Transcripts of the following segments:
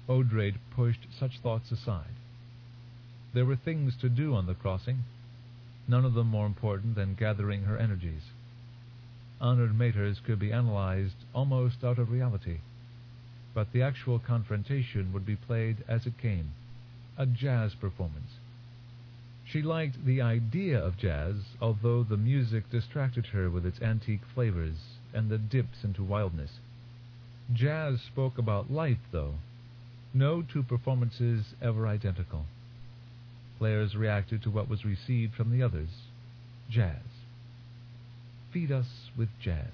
Odrade pushed such thoughts aside. There were things to do on the crossing, none of them more important than gathering her energies. Honored matters could be analyzed almost out of reality, but the actual confrontation would be played as it came, a jazz performance. She liked the idea of jazz, although the music distracted her with its antique flavors and the dips into wildness. Jazz spoke about life, though. No two performances ever identical. Players reacted to what was received from the others. Jazz. Feed us with jazz.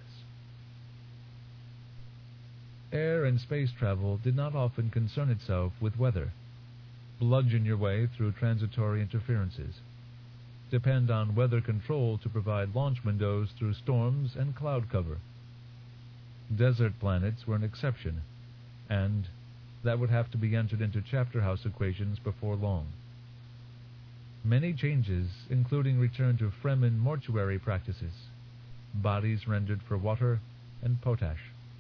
Air and space travel did not often concern itself with weather. Bludgeon your way through transitory interferences. Depend on weather control to provide launch windows through storms and cloud cover. Desert planets were an exception, and that would have to be entered into chapter house equations before long. Many changes, including return to Fremen mortuary practices, bodies rendered for water and potash.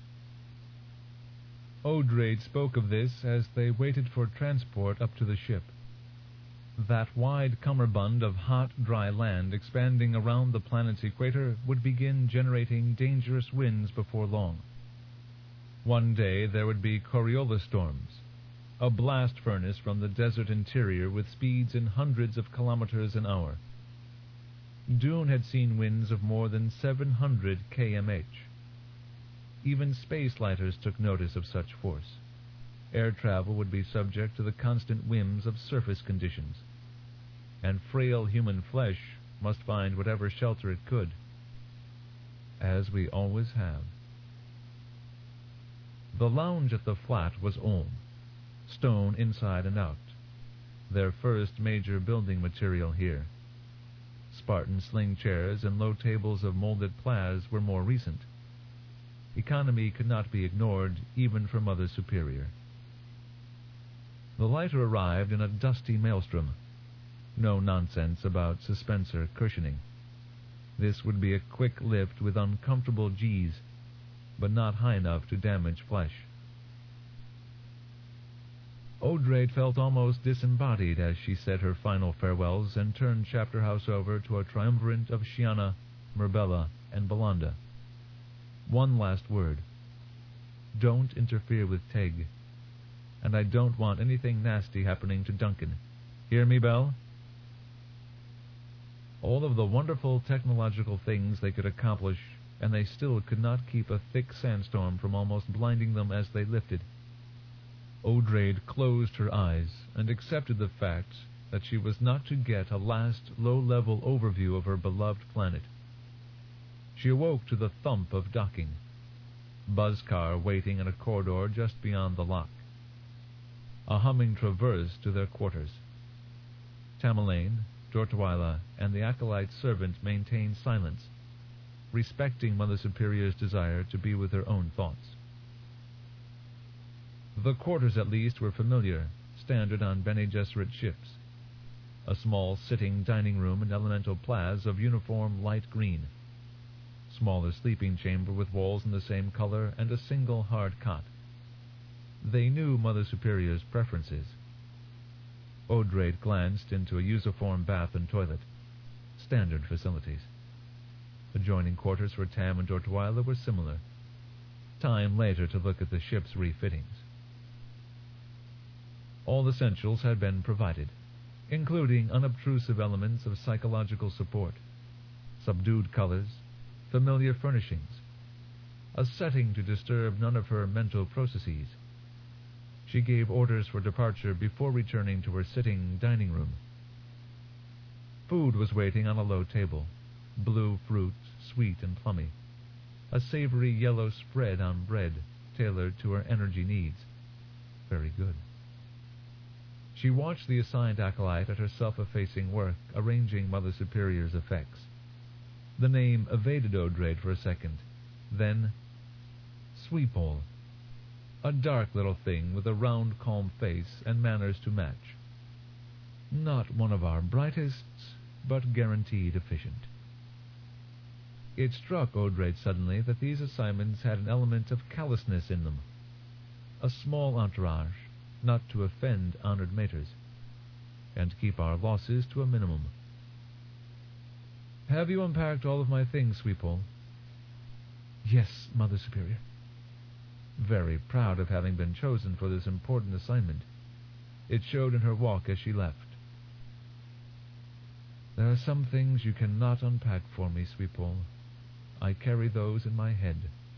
Odrade spoke of this as they waited for transport up to the ship. That wide cummerbund of hot, dry land expanding around the planet's equator would begin generating dangerous winds before long. One day there would be Coriolis storms, a blast furnace from the desert interior with speeds in hundreds of kilometers an hour. Dune had seen winds of more than 700 kmh. Even space lighters took notice of such force. Air travel would be subject to the constant whims of surface conditions, and frail human flesh must find whatever shelter it could, as we always have. The lounge at the flat was Ulm, stone inside and out, their first major building material here. Spartan sling chairs and low tables of molded plaids were more recent. Economy could not be ignored, even for Mother Superior. The lighter arrived in a dusty maelstrom. No nonsense about suspensor cushioning. This would be a quick lift with uncomfortable G's, but not high enough to damage flesh. Odrade felt almost disembodied as she said her final farewells and turned Chapter House over to a triumvirate of Shiana, Merbella, and Belanda. One last word. Don't interfere with Teg. And I don't want anything nasty happening to Duncan. Hear me, Bell? All of the wonderful technological things they could accomplish, and they still could not keep a thick sandstorm from almost blinding them as they lifted. Odrade closed her eyes and accepted the fact that she was not to get a last low-level overview of her beloved planet. She awoke to the thump of docking. Buzzcar waiting in a corridor just beyond the lock. A humming traverse to their quarters. Tamerlane, Dortweiler, and the acolyte servant maintained silence, respecting Mother Superior's desire to be with her own thoughts. The quarters, at least, were familiar, standard on Bene Gesserit ships. A small sitting dining room and elemental plaza of uniform light green. Smaller sleeping chamber with walls in the same color and a single hard cot. They knew Mother Superior's preferences. Odrade glanced into a usiform bath and toilet. Standard facilities. Adjoining quarters for Tam and Dortweiler were similar. Time later to look at the ship's refittings. All essentials had been provided, including unobtrusive elements of psychological support, subdued colors, familiar furnishings, a setting to disturb none of her mental processes. She gave orders for departure before returning to her sitting dining room. Food was waiting on a low table, blue fruit, sweet and plummy, a savory yellow spread on bread tailored to her energy needs. Very good. She watched the assigned acolyte at her self-effacing work, arranging Mother Superior's effects. The name evaded Odrade for a second. Then, Sweepole. A dark little thing with a round, calm face and manners to match. Not one of our brightest, but guaranteed efficient. It struck Odrade suddenly that these assignments had an element of callousness in them. A small entourage, not to offend honored maters, and keep our losses to a minimum. Have you unpacked all of my things, Sweetpole? Yes, Mother Superior. Very proud of having been chosen for this important assignment. It showed in her walk as she left. There are some things you cannot unpack for me, Sweetpole. I carry those in my head.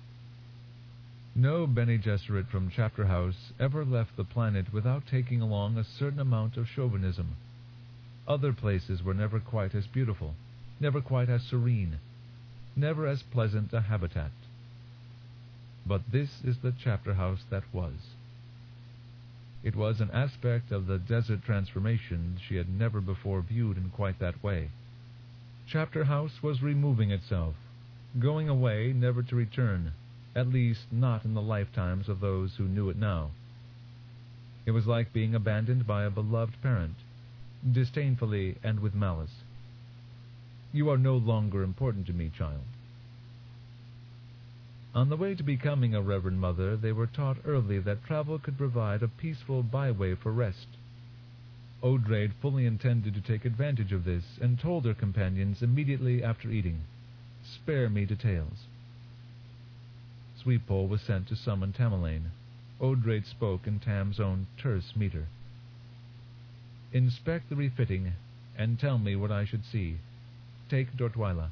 No Bene Gesserit from Chapter House ever left the planet without taking along a certain amount of chauvinism. Other places were never quite as beautiful, never quite as serene, never as pleasant a habitat. But this is the Chapter House that was. It was an aspect of the desert transformation she had never before viewed in quite that way. Chapter House was removing itself, going away never to return, at least not in the lifetimes of those who knew it now. It was like being abandoned by a beloved parent, disdainfully and with malice. You are no longer important to me, child. On the way to becoming a Reverend Mother, they were taught early that travel could provide a peaceful byway for rest. Odrade fully intended to take advantage of this, and told her companions immediately after eating, "Spare me details." Sweetpole was sent to summon Tamerlane. Odrade spoke in Tam's own terse meter. "Inspect the refitting, and tell me what I should see. Take Dortwyla."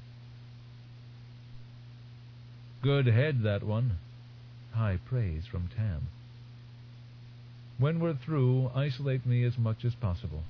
"Good head, that one." High praise from Tam. "When we're through, isolate me as much as possible."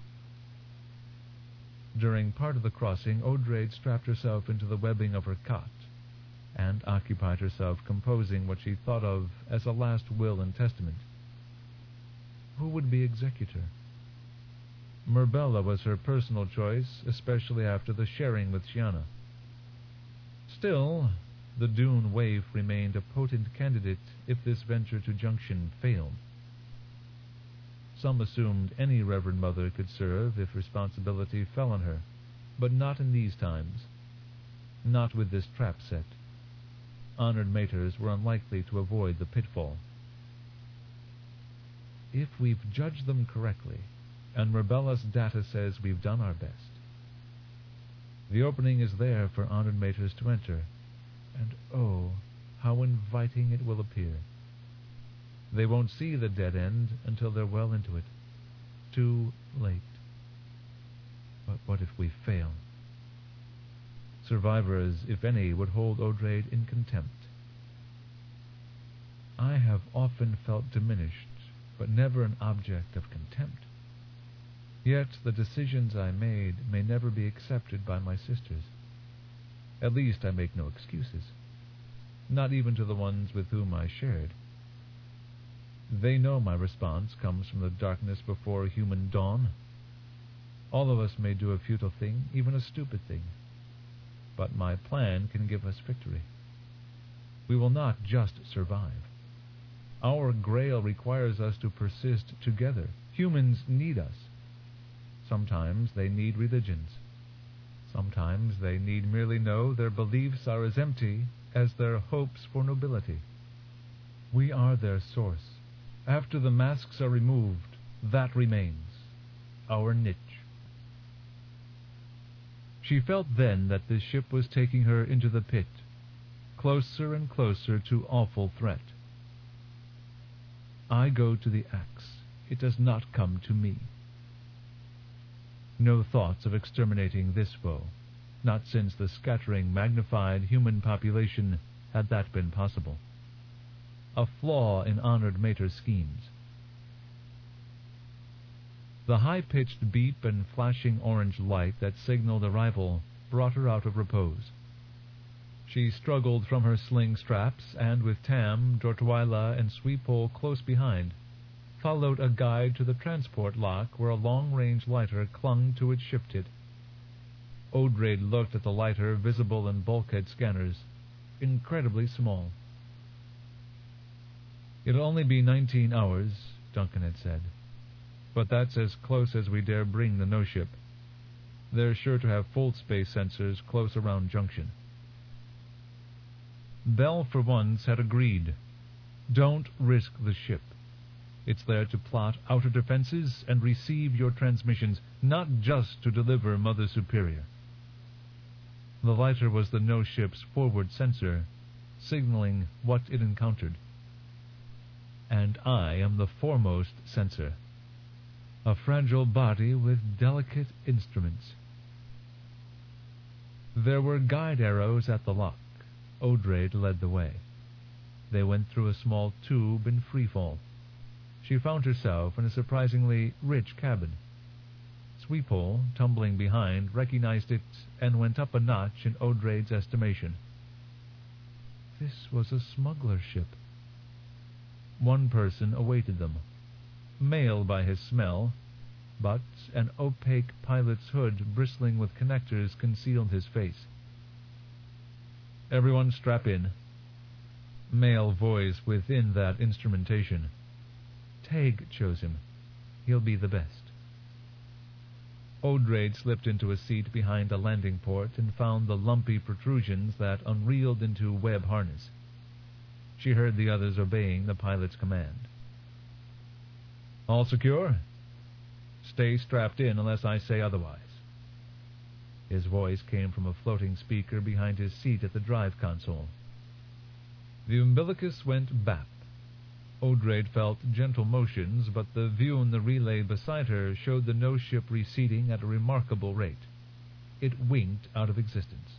During part of the crossing, Odrade strapped herself into the webbing of her cot, and occupied herself composing what she thought of as a last will and testament. Who would be executor? Murbella was her personal choice, especially after the sharing with Shiana. Still, the Dune waif remained a potent candidate if this venture to Junction failed. Some assumed any Reverend Mother could serve if responsibility fell on her, but not in these times. Not with this trap set. Honored maters were unlikely to avoid the pitfall. If we've judged them correctly, and Murbella's data says we've done our best, the opening is there for honored maters to enter, and oh, how inviting it will appear. They won't see the dead end until they're well into it. Too late. But what if we fail? Survivors, if any, would hold Odrade in contempt. I have often felt diminished, but never an object of contempt. Yet the decisions I made may never be accepted by my sisters. At least I make no excuses, not even to the ones with whom I shared. They know my response comes from the darkness before human dawn. All of us may do a futile thing, even a stupid thing, but my plan can give us victory. We will not just survive. Our grail requires us to persist together. Humans need us. Sometimes they need religions. Sometimes they need merely know their beliefs are as empty as their hopes for nobility. We are their source. After the masks are removed, that remains, our niche. She felt then that this ship was taking her into the pit, closer and closer to awful threat. I go to the axe. It does not come to me. No thoughts of exterminating this foe, not since the scattering, magnified human population had that been possible. A flaw in honored mater's schemes. The high-pitched beep and flashing orange light that signaled arrival brought her out of repose. She struggled from her sling straps, and with Tam, Dortwyla, and Sweetpole close behind, followed a guide to the transport lock where a long-range lighter clung to its ship-tit. Odrade looked at the lighter visible in bulkhead scanners, incredibly small. "It'll only be 19 hours, Duncan had said. "But that's as close as we dare bring the no-ship. They're sure to have full space sensors close around Junction." Bell, for once, had agreed. Don't risk the ship. It's there to plot outer defenses and receive your transmissions, not just to deliver Mother Superior. The lighter was the no-ship's forward sensor, signaling what it encountered. And I am the foremost sensor, a fragile body with delicate instruments. There were guide arrows at the lock. Odraid led the way. They went through a small tube in freefall. She found herself in a surprisingly rich cabin. Sweephole, tumbling behind, recognized it and went up a notch in Odraid's estimation. This was a smuggler ship. One person awaited them, male by his smell, but an opaque pilot's hood bristling with connectors concealed his face. "Everyone strap in." Male voice within that instrumentation. Teg chose him. He'll be the best. Odraid slipped into a seat behind a landing port and found the lumpy protrusions that unreeled into web harness. She heard the others obeying the pilot's command. "All secure? Stay strapped in unless I say otherwise." His voice came from a floating speaker behind his seat at the drive console. The umbilicus went bap. Odraid felt gentle motions, but the view in the relay beside her showed the no-ship receding at a remarkable rate. It winked out of existence,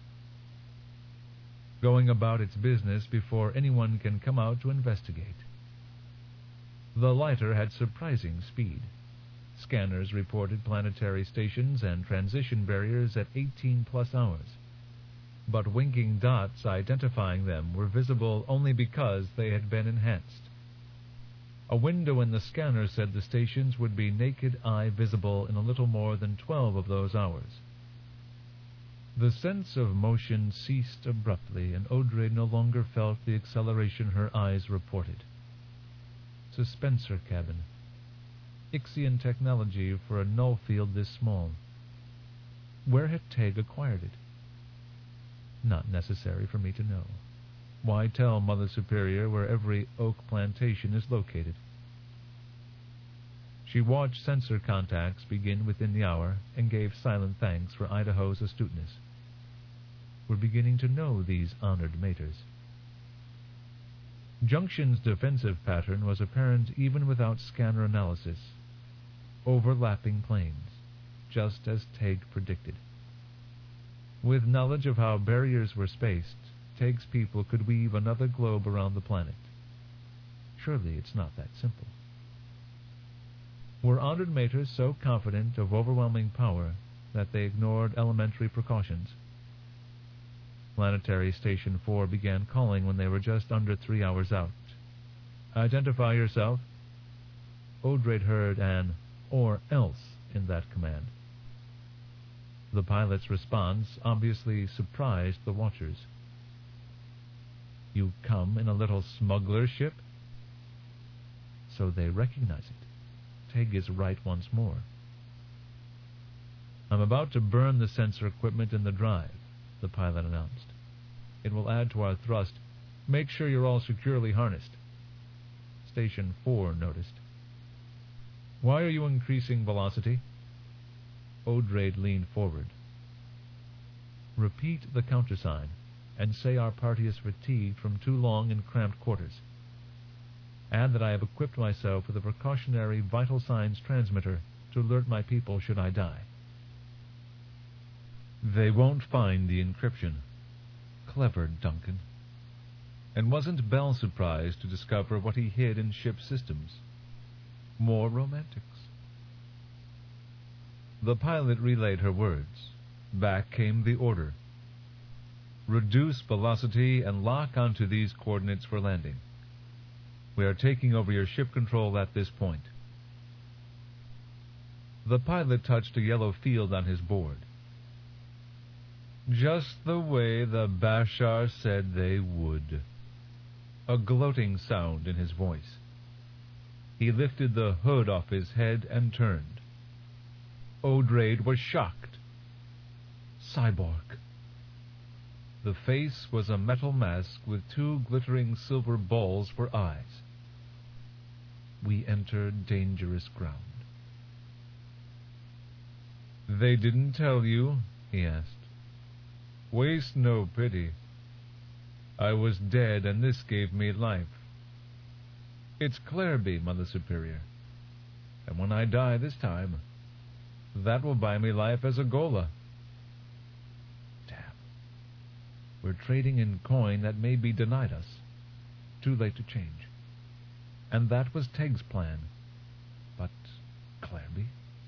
going about its business before anyone can come out to investigate. The lighter had surprising speed. Scanners reported planetary stations and transition barriers at 18+ hours. But winking dots identifying them were visible only because they had been enhanced. A window in the scanner said the stations would be naked eye visible in a little more than 12 of those hours. The sense of motion ceased abruptly, and Odraid no longer felt the acceleration her eyes reported. Suspensor cabin. Ixian technology for a null field this small. Where had Teg acquired it? Not necessary for me to know. Why tell Mother Superior where every oak plantation is located? She watched sensor contacts begin within the hour and gave silent thanks for Idaho's astuteness. We're beginning to know these honored maters. Junction's defensive pattern was apparent even without scanner analysis. Overlapping planes, just as Teg predicted. With knowledge of how barriers were spaced, Teg's people could weave another globe around the planet. Surely it's not that simple. Were honored maters so confident of overwhelming power that they ignored elementary precautions? Planetary Station 4 began calling when they were just under 3 hours out. "Identify yourself." Odraid heard an "or else" in that command. The pilot's response obviously surprised the watchers. "You come in a little smuggler ship?" So they recognize it. Teg is right once more. "I'm about to burn the sensor equipment in the drive," the pilot announced. "It will add to our thrust. Make sure you're all securely harnessed." Station 4 noticed. "Why are you increasing velocity?" Odraid leaned forward. "Repeat the countersign, and say our party is fatigued from too long in cramped quarters. Add that I have equipped myself with a precautionary vital signs transmitter to alert my people should I die." "They won't find the encryption." Clever Duncan. And wasn't Bell surprised to discover what he hid in ship systems? More romantics. The pilot relayed her words. Back came the order. "Reduce velocity and lock onto these coordinates for landing. We are taking over your ship control at this point." The pilot touched a yellow field on his board. "Just the way the Bashar said they would." A gloating sound in his voice. He lifted the hood off his head and turned. Odraid was shocked. Cyborg. The face was a metal mask with 2 glittering silver balls for eyes. we enter dangerous ground." "They didn't tell you?" he asked. "Waste no pity. I was dead, and this gave me life. It's Clareby, Mother Superior, and when I die this time, that will buy me life as a Ghola. Damn. We're trading in coin that may be denied us. Too late to change. And that was Teg's plan. But Clareby?"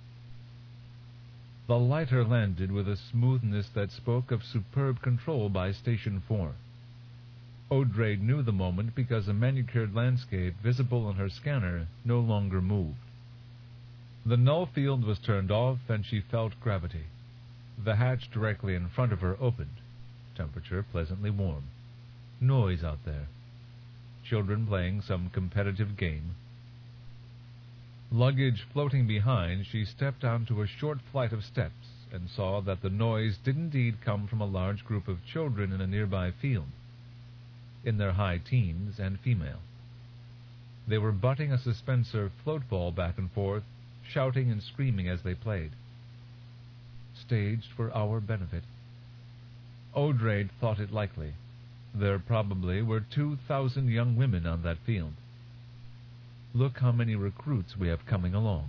The lighter landed with a smoothness that spoke of superb control by Station 4. Odrade knew the moment because a manicured landscape visible on her scanner no longer moved. The null field was turned off, and she felt gravity. The hatch directly in front of her opened. Temperature pleasantly warm. Noise out there. Children playing some competitive game. Luggage floating behind, she stepped onto a short flight of steps and saw that the noise did indeed come from a large group of children in a nearby field, in their high teens and female. They were butting a suspensor float ball back and forth, shouting and screaming as they played. Staged for our benefit. Odrade thought it likely. There probably were 2,000 young women on that field. Look how many recruits we have coming along.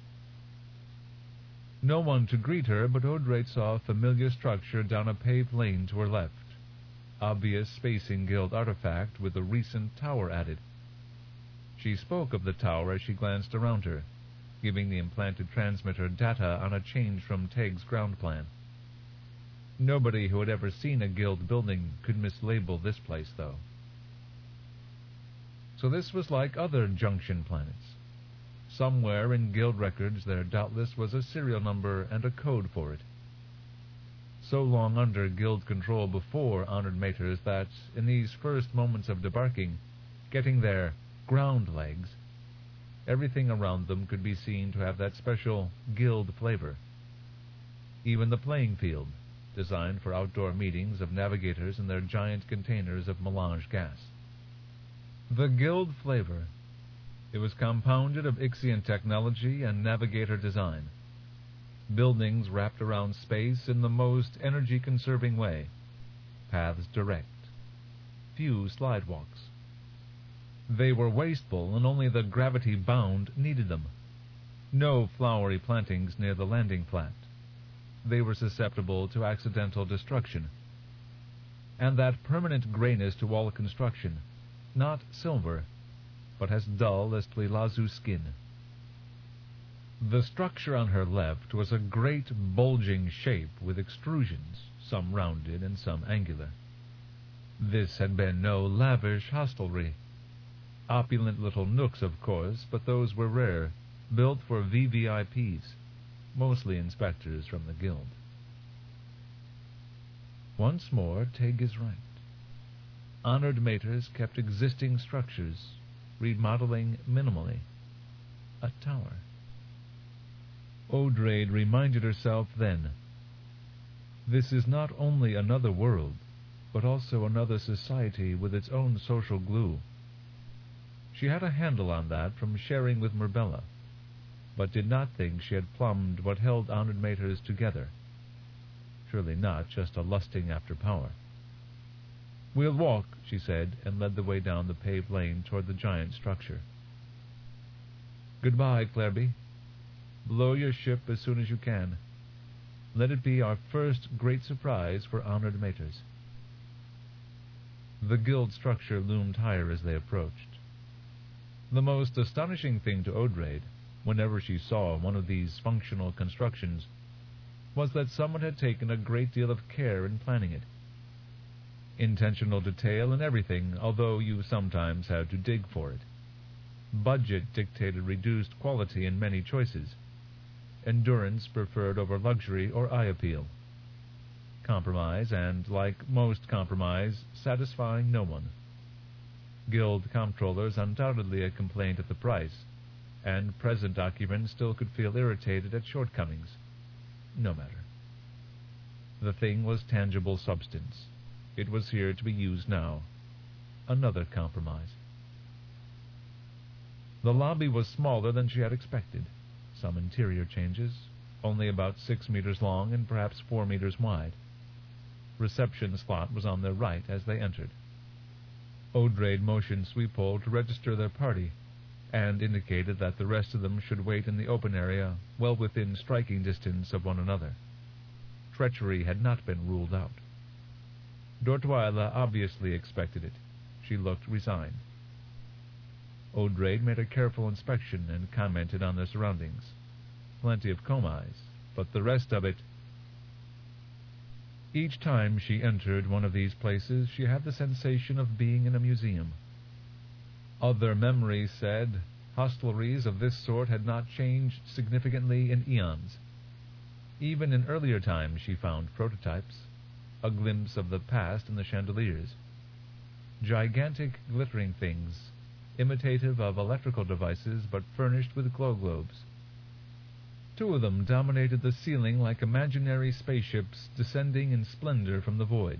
No one to greet her, but Odrade saw a familiar structure down a paved lane to her left. Obvious Spacing Guild artifact with a recent tower added. She spoke of the tower as she glanced around her, giving the implanted transmitter data on a change from Teg's ground plan. Nobody who had ever seen a guild building could mislabel this place, though. So this was like other junction planets. Somewhere in guild records there doubtless was a serial number and a code for it. So long under guild control before honored maters that, in these first moments of debarking, getting their ground legs, everything around them could be seen to have that special guild flavor. Even the playing field, designed for outdoor meetings of navigators in their giant containers of melange gas. The guild flavor. It was compounded of Ixian technology and navigator design. Buildings wrapped around space in the most energy-conserving way. Paths direct. Few slidewalks. They were wasteful, and only the gravity-bound needed them. No flowery plantings near the landing flat. They were susceptible to accidental destruction. And that permanent grayness to all construction, not silver, but as dull as Twilazu skin. The structure on her left was a great bulging shape with extrusions, some rounded and some angular. This had been no lavish hostelry. Opulent little nooks, of course, but those were rare, built for VVIPs, mostly inspectors from the guild. Once more, Teg is right. Honored maters kept existing structures, remodeling minimally. A tower. Odrade reminded herself then, this is not only another world, but also another society with its own social glue. She had a handle on that from sharing with Murbella, but did not think she had plumbed what held honored maters together. Surely not just a lusting after power. "We'll walk," she said, and led the way down the paved lane toward the giant structure. "Goodbye, Clareby. Blow your ship as soon as you can. Let it be our first great surprise for honored maters." The guild structure loomed higher as they approached. The most astonishing thing to Odrade, whenever she saw one of these functional constructions, was that someone had taken a great deal of care in planning it. Intentional detail in everything, although you sometimes had to dig for it. Budget dictated reduced quality in many choices. Endurance preferred over luxury or eye appeal. Compromise, and, like most compromise, satisfying no one. Guild comptrollers undoubtedly had complained at the price, and present occupants still could feel irritated at shortcomings. No matter. The thing was tangible substance. It was here to be used now. Another compromise. The lobby was smaller than she had expected. Some interior changes, only about 6 meters long and perhaps 4 meters wide. Reception slot was on their right as they entered. Odraid motioned Sweephole to register their party, and indicated that the rest of them should wait in the open area, well within striking distance of one another. Treachery had not been ruled out. Dortwyla obviously expected it. She looked resigned. Odraid made a careful inspection and commented on their surroundings. Plenty of Komais, but the rest of it... Each time she entered one of these places, she had the sensation of being in a museum. Other memories said hostelries of this sort had not changed significantly in eons. Even in earlier times she found prototypes, a glimpse of the past in the chandeliers. Gigantic glittering things, imitative of electrical devices but furnished with glow globes. 2 of them dominated the ceiling like imaginary spaceships descending in splendor from the void.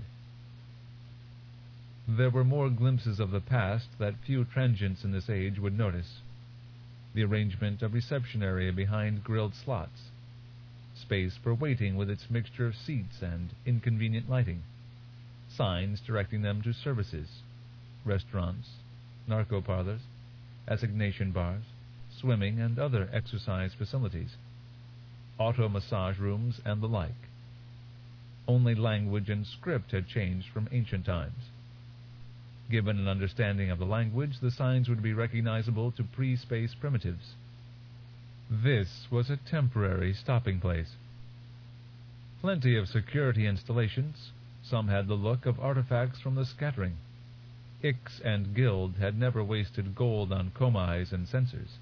There were more glimpses of the past that few transients in this age would notice. The arrangement of reception area behind grilled slots, space for waiting with its mixture of seats and inconvenient lighting, signs directing them to services, restaurants, narco parlors, assignation bars, swimming and other exercise facilities, auto massage rooms and the like. Only language and script had changed from ancient times. Given an understanding of the language, the signs would be recognizable to pre-space primitives. This was a temporary stopping place. Plenty of security installations. Some had the look of artifacts from the scattering. Ix and Guild had never wasted gold on Komais and sensors.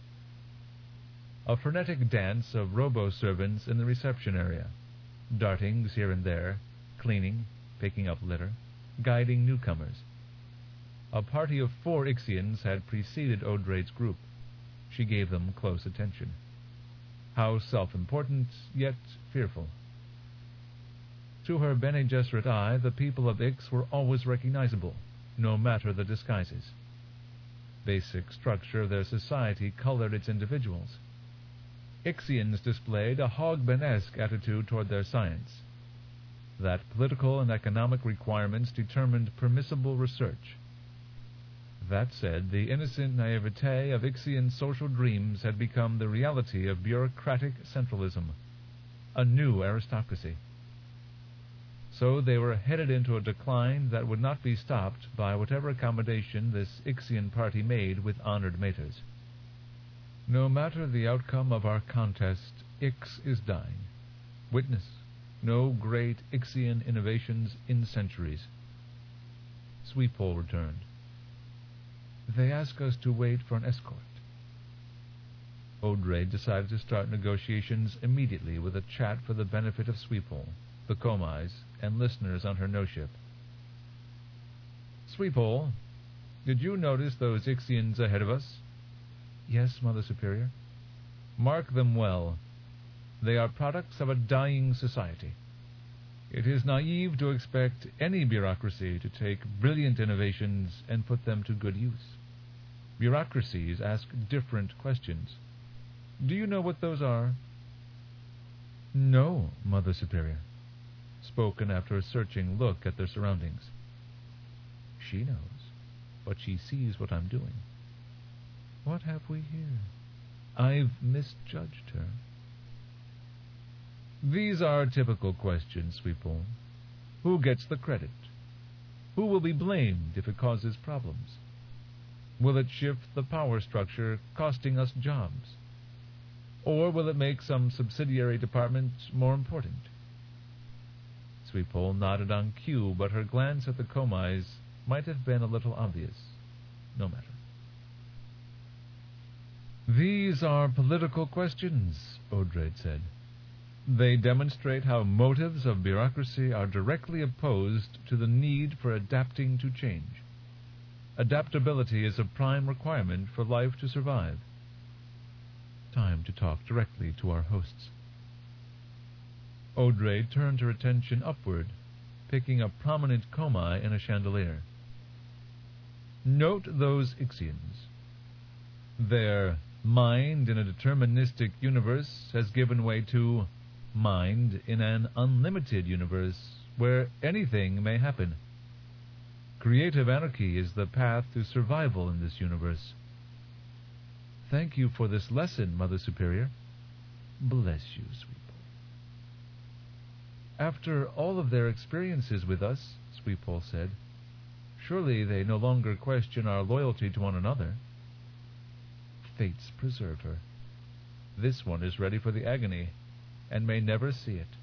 A frenetic dance of robo-servants in the reception area, dartings here and there, cleaning, picking up litter, guiding newcomers. A party of 4 Ixians had preceded Odraid's group. She gave them close attention. How self-important, yet fearful. To her Bene Gesserit eye, the people of Ix were always recognizable, no matter the disguises. Basic structure of their society colored its individuals. Ixians displayed a Hogben-esque attitude toward their science, that political and economic requirements determined permissible research. That said, the innocent naivete of Ixian social dreams had become the reality of bureaucratic centralism, a new aristocracy. So they were headed into a decline that would not be stopped by whatever accommodation this Ixian party made with honored maters. No matter the outcome of our contest, Ix is dying. Witness, no great Ixian innovations in centuries. Sweephole returned. They ask us to wait for an escort. Odraid decided to start negotiations immediately with a chat for the benefit of Sweephole, the Komais, and listeners on her no-ship. Sweephole, did you notice those Ixians ahead of us? Yes, Mother Superior. Mark them well. They are products of a dying society. It is naive to expect any bureaucracy to take brilliant innovations and put them to good use. Bureaucracies ask different questions. Do you know what those are? No, Mother Superior. Spoken after a searching look at their surroundings. She knows, but she sees what I'm doing. What have we here? I've misjudged her. These are typical questions, Sweephole. Who gets the credit? Who will be blamed if it causes problems? Will it shift the power structure, costing us jobs? Or will it make some subsidiary department more important? Sweephole nodded on cue, but her glance at the Komais might have been a little obvious. No matter. These are political questions, Odraid said. They demonstrate how motives of bureaucracy are directly opposed to the need for adapting to change. Adaptability is a prime requirement for life to survive. Time to talk directly to our hosts. Odraid turned her attention upward, picking a prominent Komai in a chandelier. Note those Ixians. Their mind in a deterministic universe has given way to mind in an unlimited universe where anything may happen. Creative anarchy is the path to survival in this universe. Thank you for this lesson, Mother Superior. Bless you, Sweetbull. After all of their experiences with us, Sweetbull said, surely they no longer question our loyalty to one another. Fates preserve her. This one is ready for the agony, and may never see it.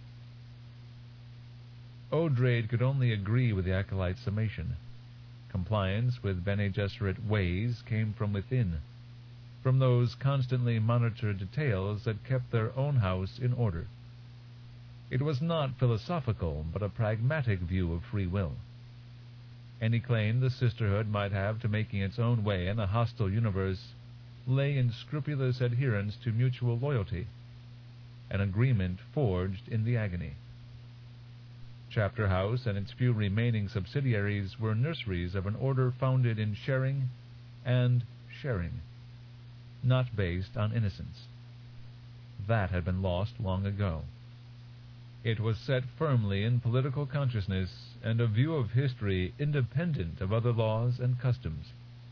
Odraid could only agree with the Acolyte's summation. Compliance with Bene Gesserit ways came from within, from those constantly monitored details that kept their own house in order. It was not philosophical, but a pragmatic view of free will. Any claim the sisterhood might have to making its own way in a hostile universe lay in scrupulous adherence to mutual loyalty, an agreement forged in the agony. Chapter House and its few remaining subsidiaries were nurseries of an order founded in sharing and sharing, not based on innocence. That had been lost long ago. It was set firmly in political consciousness and a view of history independent of other laws and customs.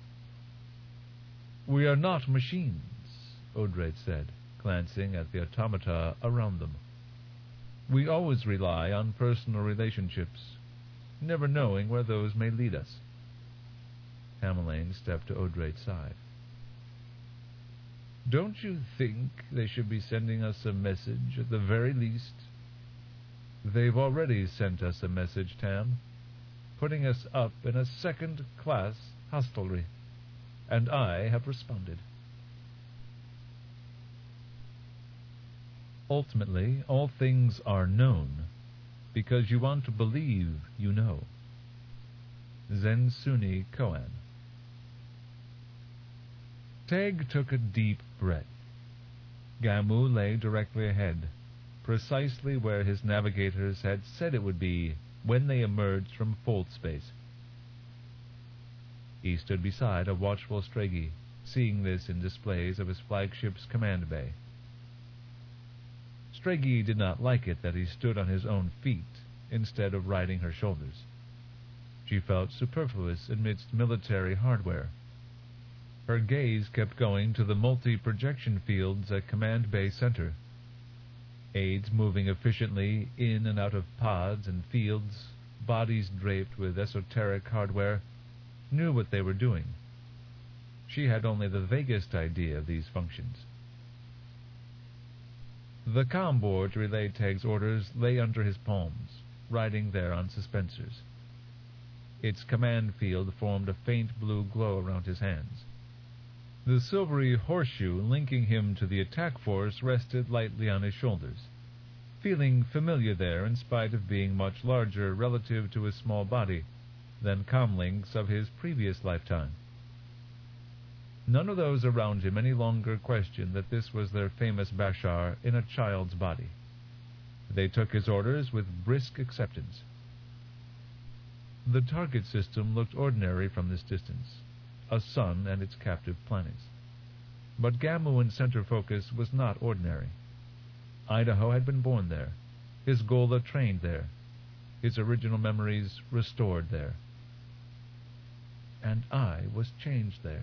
We are not machines, Odraid said, glancing at the automata around them. We always rely on personal relationships, never knowing where those may lead us. Tamerlane stepped to Odraid's side. Don't you think they should be sending us a message at the very least? They've already sent us a message, Tam, putting us up in a second-class hostelry, and I have responded. Ultimately, all things are known, because you want to believe you know. Zensuni Koan. Teg took a deep breath. Gamu lay directly ahead, precisely where his navigators had said it would be when they emerged from fold space. He stood beside a watchful Stragi, seeing this in displays of his flagship's command bay. Stragi did not like it that he stood on his own feet instead of riding her shoulders. She felt superfluous amidst military hardware. Her gaze kept going to the multi-projection fields at Command Bay Center. Aides moving efficiently in and out of pods and fields, bodies draped with esoteric hardware, knew what they were doing. She had only the vaguest idea of these functions. The comm board to relay Teg's orders lay under his palms, riding there on suspensors. Its command field formed a faint blue glow around his hands. The silvery horseshoe linking him to the attack force rested lightly on his shoulders, feeling familiar there in spite of being much larger relative to his small body than comlinks of his previous lifetime. None of those around him any longer questioned that this was their famous Bashar in a child's body. They took his orders with brisk acceptance. The target system looked ordinary from this distance, a sun and its captive planets. But Gamu Center Focus was not ordinary. Idaho had been born there, his Gola trained there, his original memories restored there. And I was changed there.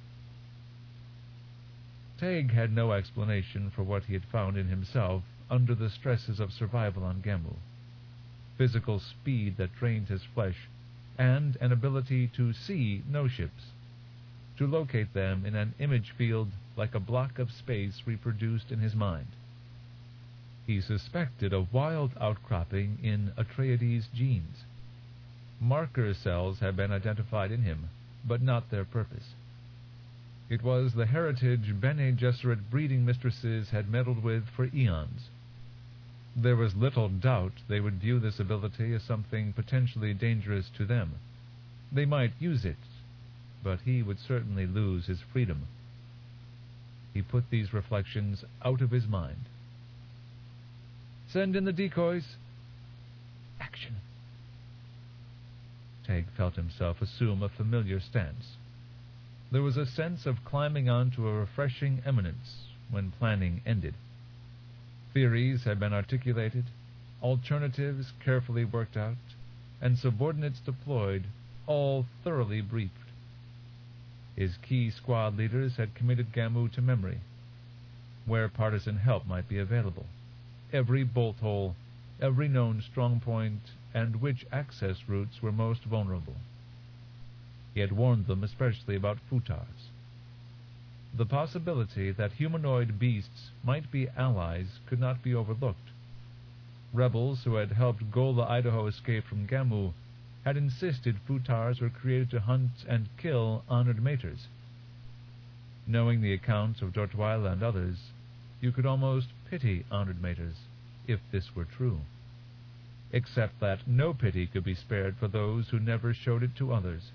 Teg had no explanation for what he had found in himself under the stresses of survival on Gamu. Physical speed that drained his flesh, and an ability to see no ships, to locate them in an image field like a block of space reproduced in his mind. He suspected a wild outcropping in Atreides' genes. Marker cells had been identified in him, but not their purpose. It was the heritage Bene Gesserit breeding mistresses had meddled with for eons. There was little doubt they would view this ability as something potentially dangerous to them. They might use it, but he would certainly lose his freedom. He put these reflections out of his mind. Send in the decoys. Action. Teg felt himself assume a familiar stance. There was a sense of climbing onto a refreshing eminence when planning ended. Theories had been articulated, alternatives carefully worked out, and subordinates deployed, all thoroughly briefed. His key squad leaders had committed Gamu to memory, where partisan help might be available, every bolt hole, every known strong point, and which access routes were most vulnerable. He had warned them especially about futars. The possibility that humanoid beasts might be allies could not be overlooked. Rebels who had helped Gola, Idaho escape from Gamu had insisted futars were created to hunt and kill honored maters. Knowing the accounts of Dortweiler and others, you could almost pity honored maters, if this were true, except that no pity could be spared for those who never showed it to others.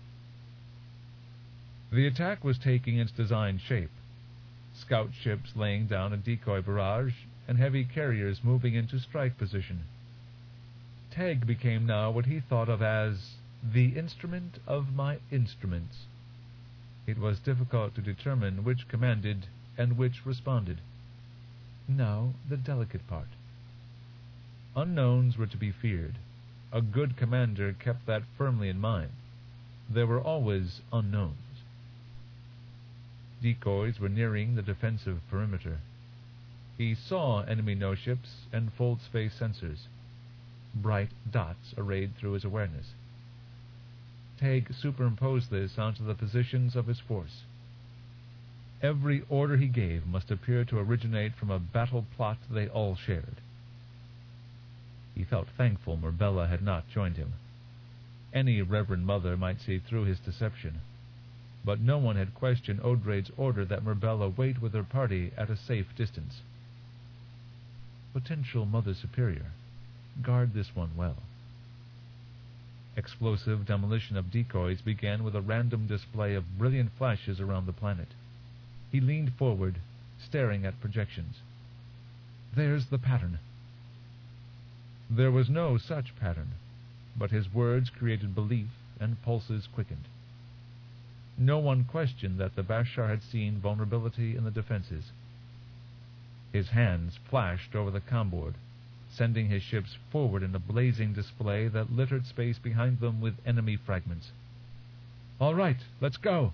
The attack was taking its designed shape, scout ships laying down a decoy barrage and heavy carriers moving into strike position. Teg became now what he thought of as the instrument of my instruments. It was difficult to determine which commanded and which responded. Now the delicate part. Unknowns were to be feared. A good commander kept that firmly in mind. There were always unknowns. Decoys were nearing the defensive perimeter. He saw enemy no-ships and full-space sensors, bright dots arrayed through his awareness. Teg superimposed this onto the positions of his force. Every order he gave must appear to originate from a battle plot they all shared. He felt thankful Murbella had not joined him. Any reverend mother might see through his deception, but no one had questioned Odrade's order that Murbella wait with her party at a safe distance. Potential Mother Superior, guard this one well. Explosive demolition of decoys began with a random display of brilliant flashes around the planet. He leaned forward, staring at projections. There's the pattern. There was no such pattern, but his words created belief and pulses quickened. No one questioned that the Bashar had seen vulnerability in the defenses. His hands flashed over the comboard, sending his ships forward in a blazing display that littered space behind them with enemy fragments. "All right, let's go!"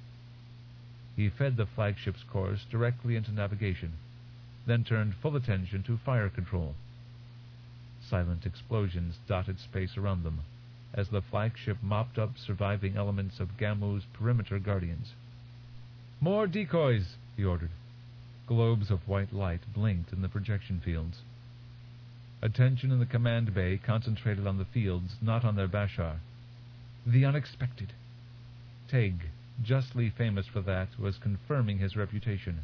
He fed the flagship's course directly into navigation, then turned full attention to fire control. Silent explosions dotted space around them, as the flagship mopped up surviving elements of Gamu's perimeter guardians. "More decoys," he ordered. Globes of white light blinked in the projection fields. Attention in the command bay concentrated on the fields, not on their Bashar. The unexpected. Teg, justly famous for that, was confirming his reputation.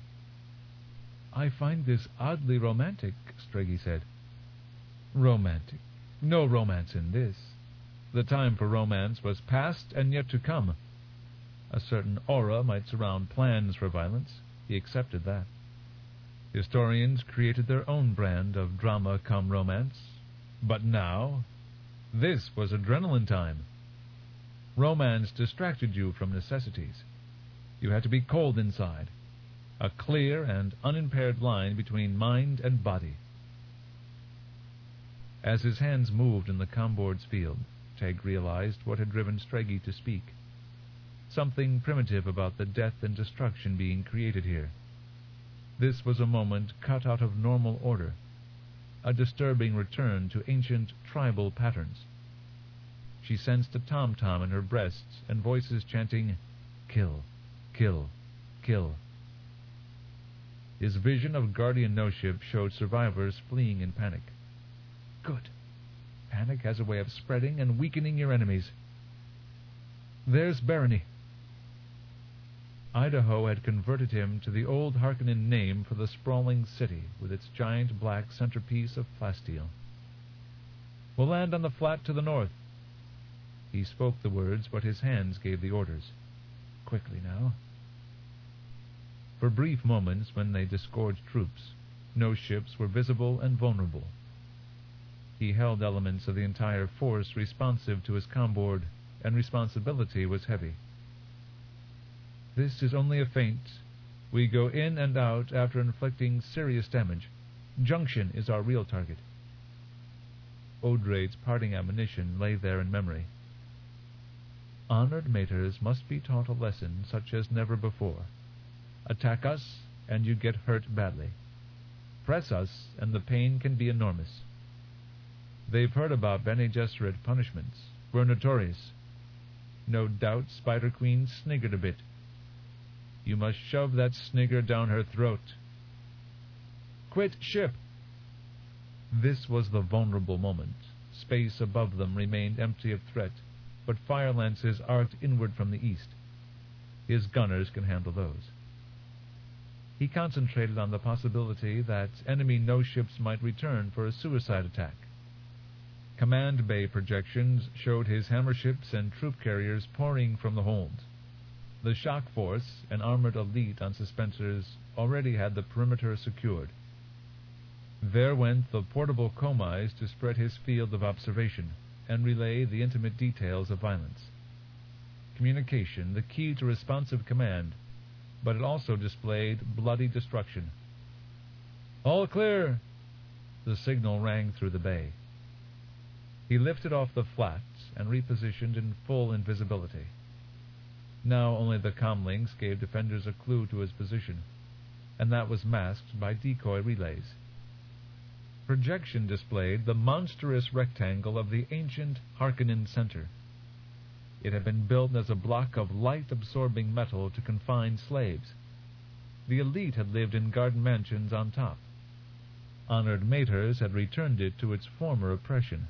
"I find this oddly romantic," Stragi said. "Romantic? No romance in this. The time for romance was past and yet to come. A certain aura might surround plans for violence. He accepted that. Historians created their own brand of drama come romance. But now, this was adrenaline time. Romance distracted you from necessities. You had to be cold inside. A clear and unimpaired line between mind and body. As his hands moved in the comboard's field, Teg realized what had driven Stragi to speak. Something primitive about the death and destruction being created here. This was a moment cut out of normal order, a disturbing return to ancient tribal patterns. She sensed a tom-tom in her breasts and voices chanting, "Kill, kill, kill." His vision of Guardian no-ship showed survivors fleeing in panic. Good. Panic has a way of spreading and weakening your enemies. There's Barony. Idaho had converted him to the old Harkonnen name for the sprawling city with its giant black centerpiece of plasteel. "We'll land on the flat to the north." He spoke the words, but his hands gave the orders. Quickly now. For brief moments, when they disgorged troops, no ships were visible and vulnerable. He held elements of the entire force responsive to his comboard, and responsibility was heavy. This is only a feint. We go in and out after inflicting serious damage. Junction is our real target." Odrade's parting admonition lay there in memory. Honored maters must be taught a lesson such as never before. Attack us, and you get hurt badly. Press us, and the pain can be enormous. They've heard about Bene Gesserit punishments. We're notorious. No doubt Spider Queen sniggered a bit. You must shove that snigger down her throat. Quit ship! This was the vulnerable moment. Space above them remained empty of threat, but fire lances arced inward from the east. His gunners can handle those. He concentrated on the possibility that enemy no-ships might return for a suicide attack. Command bay projections showed his hammer ships and troop carriers pouring from the holds. The shock force, an armored elite on suspensors, already had the perimeter secured. There went the portable Komais to spread his field of observation and relay the intimate details of violence. Communication, the key to responsive command, but it also displayed bloody destruction. "All clear!" The signal rang through the bay. He lifted off the flats and repositioned in full invisibility. Now only the comlinks gave defenders a clue to his position, and that was masked by decoy relays. Projection displayed the monstrous rectangle of the ancient Harkonnen Center. It had been built as a block of light-absorbing metal to confine slaves. The elite had lived in garden mansions on top. Honored maters had returned it to its former oppression.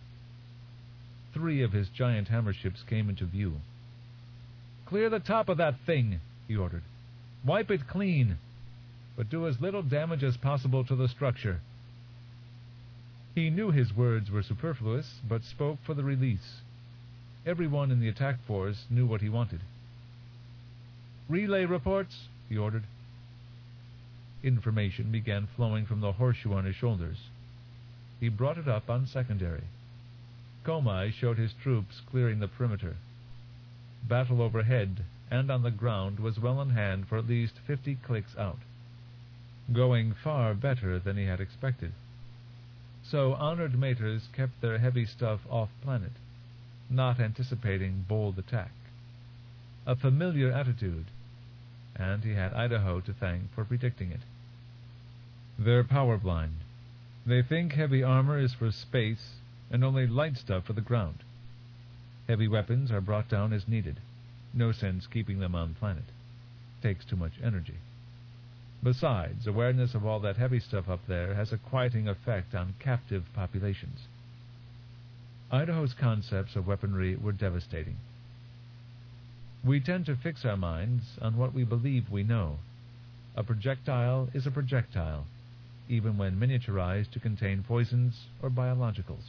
3 of his giant hammer ships came into view. "Clear the top of that thing," he ordered. "Wipe it clean, but do as little damage as possible to the structure." He knew his words were superfluous, but spoke for the release. Everyone in the attack force knew what he wanted. "Relay reports," he ordered. Information began flowing from the horseshoe on his shoulders. He brought it up on secondary. Komai showed his troops clearing the perimeter. Battle overhead and on the ground was well in hand for at least 50 clicks out. Going far better than he had expected. So honored maters kept their heavy stuff off-planet, not anticipating bold attack. A familiar attitude, and he had Idaho to thank for predicting it. They're power blind. They think heavy armor is for space and only light stuff for the ground. Heavy weapons are brought down as needed. No sense keeping them on planet. Takes too much energy. Besides, awareness of all that heavy stuff up there has a quieting effect on captive populations. Idaho's concepts of weaponry were devastating. We tend to fix our minds on what we believe we know. A projectile is a projectile, even when miniaturized to contain poisons or biologicals.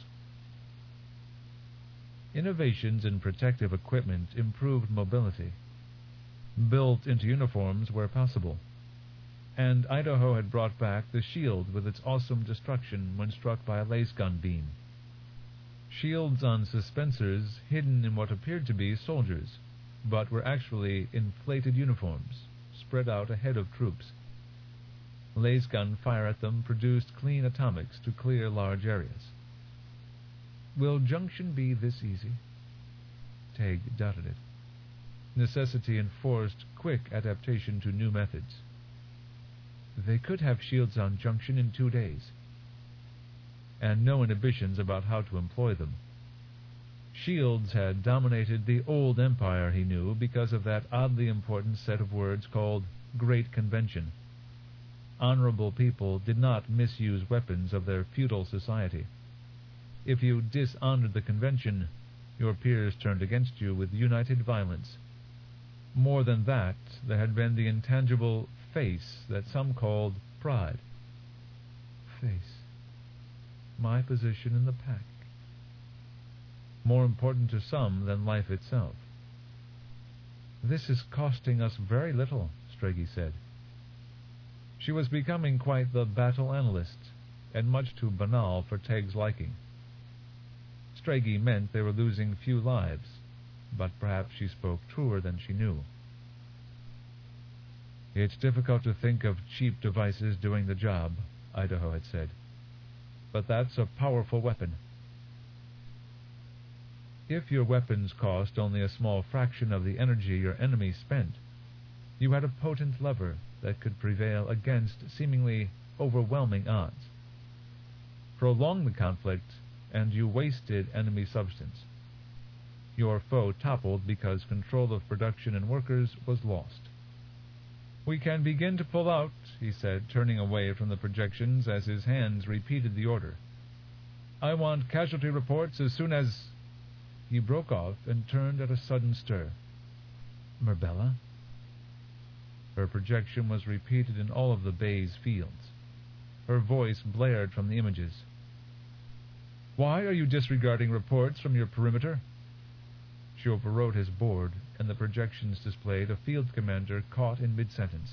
Innovations in protective equipment improved mobility, built into uniforms where possible, and Idaho had brought back the shield with its awesome destruction when struck by a laser gun beam. Shields on suspensors hidden in what appeared to be soldiers, but were actually inflated uniforms, spread out ahead of troops. Laser gun fire at them produced clean atomics to clear large areas. Will junction be this easy? Teg doubted it. Necessity enforced quick adaptation to new methods. They could have shields on junction in 2 days, and no inhibitions about how to employ them. Shields had dominated the old empire, he knew, because of that oddly important set of words called Great Convention. Honorable people did not misuse weapons of their feudal society. If you dishonored the convention, your peers turned against you with united violence. More than that, there had been the intangible face that some called pride. Face. My position in the pack. More important to some than life itself. "This is costing us very little," Strachey said. She was becoming quite the battle analyst, and much too banal for Teg's liking. Strachey meant they were losing few lives, but perhaps she spoke truer than she knew. It's difficult to think of cheap devices doing the job, Idaho had said. But that's a powerful weapon. If your weapons cost only a small fraction of the energy your enemy spent, you had a potent lever that could prevail against seemingly overwhelming odds. Prolong the conflict, and you wasted enemy substance. Your foe toppled because control of production and workers was lost. "We can begin to pull out," he said, turning away from the projections as his hands repeated the order. "I want casualty reports as soon as—" He broke off and turned at a sudden stir. "Murbella?" Her projection was repeated in all of the bay's fields. Her voice blared from the images. "Why are you disregarding reports from your perimeter?" She overrode his board, and the projections displayed a field commander caught in mid-sentence.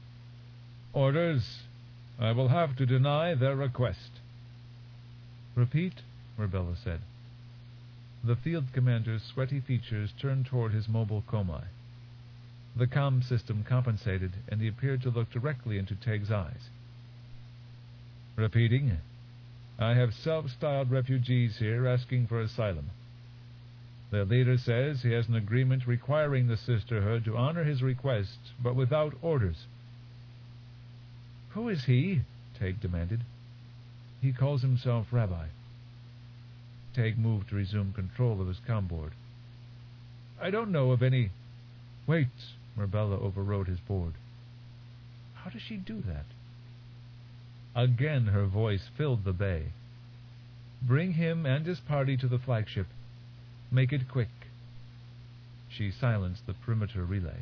"Orders. I will have to deny their request." "Repeat," Murbella said. The field commander's sweaty features turned toward his mobile Komai. The comm system compensated, and he appeared to look directly into Teg's eyes. "Repeating. I have self-styled refugees here asking for asylum. Their leader says he has an agreement requiring the Sisterhood to honor his request, but without orders." "Who is he?" Teg demanded. "He calls himself Rabbi." Teg moved to resume control of his comboard. "I don't know of any—" "Wait," Murbella overrode his board. How does she do that? Again her voice filled the bay. "Bring him and his party to the flagship. Make it quick." She silenced the perimeter relay.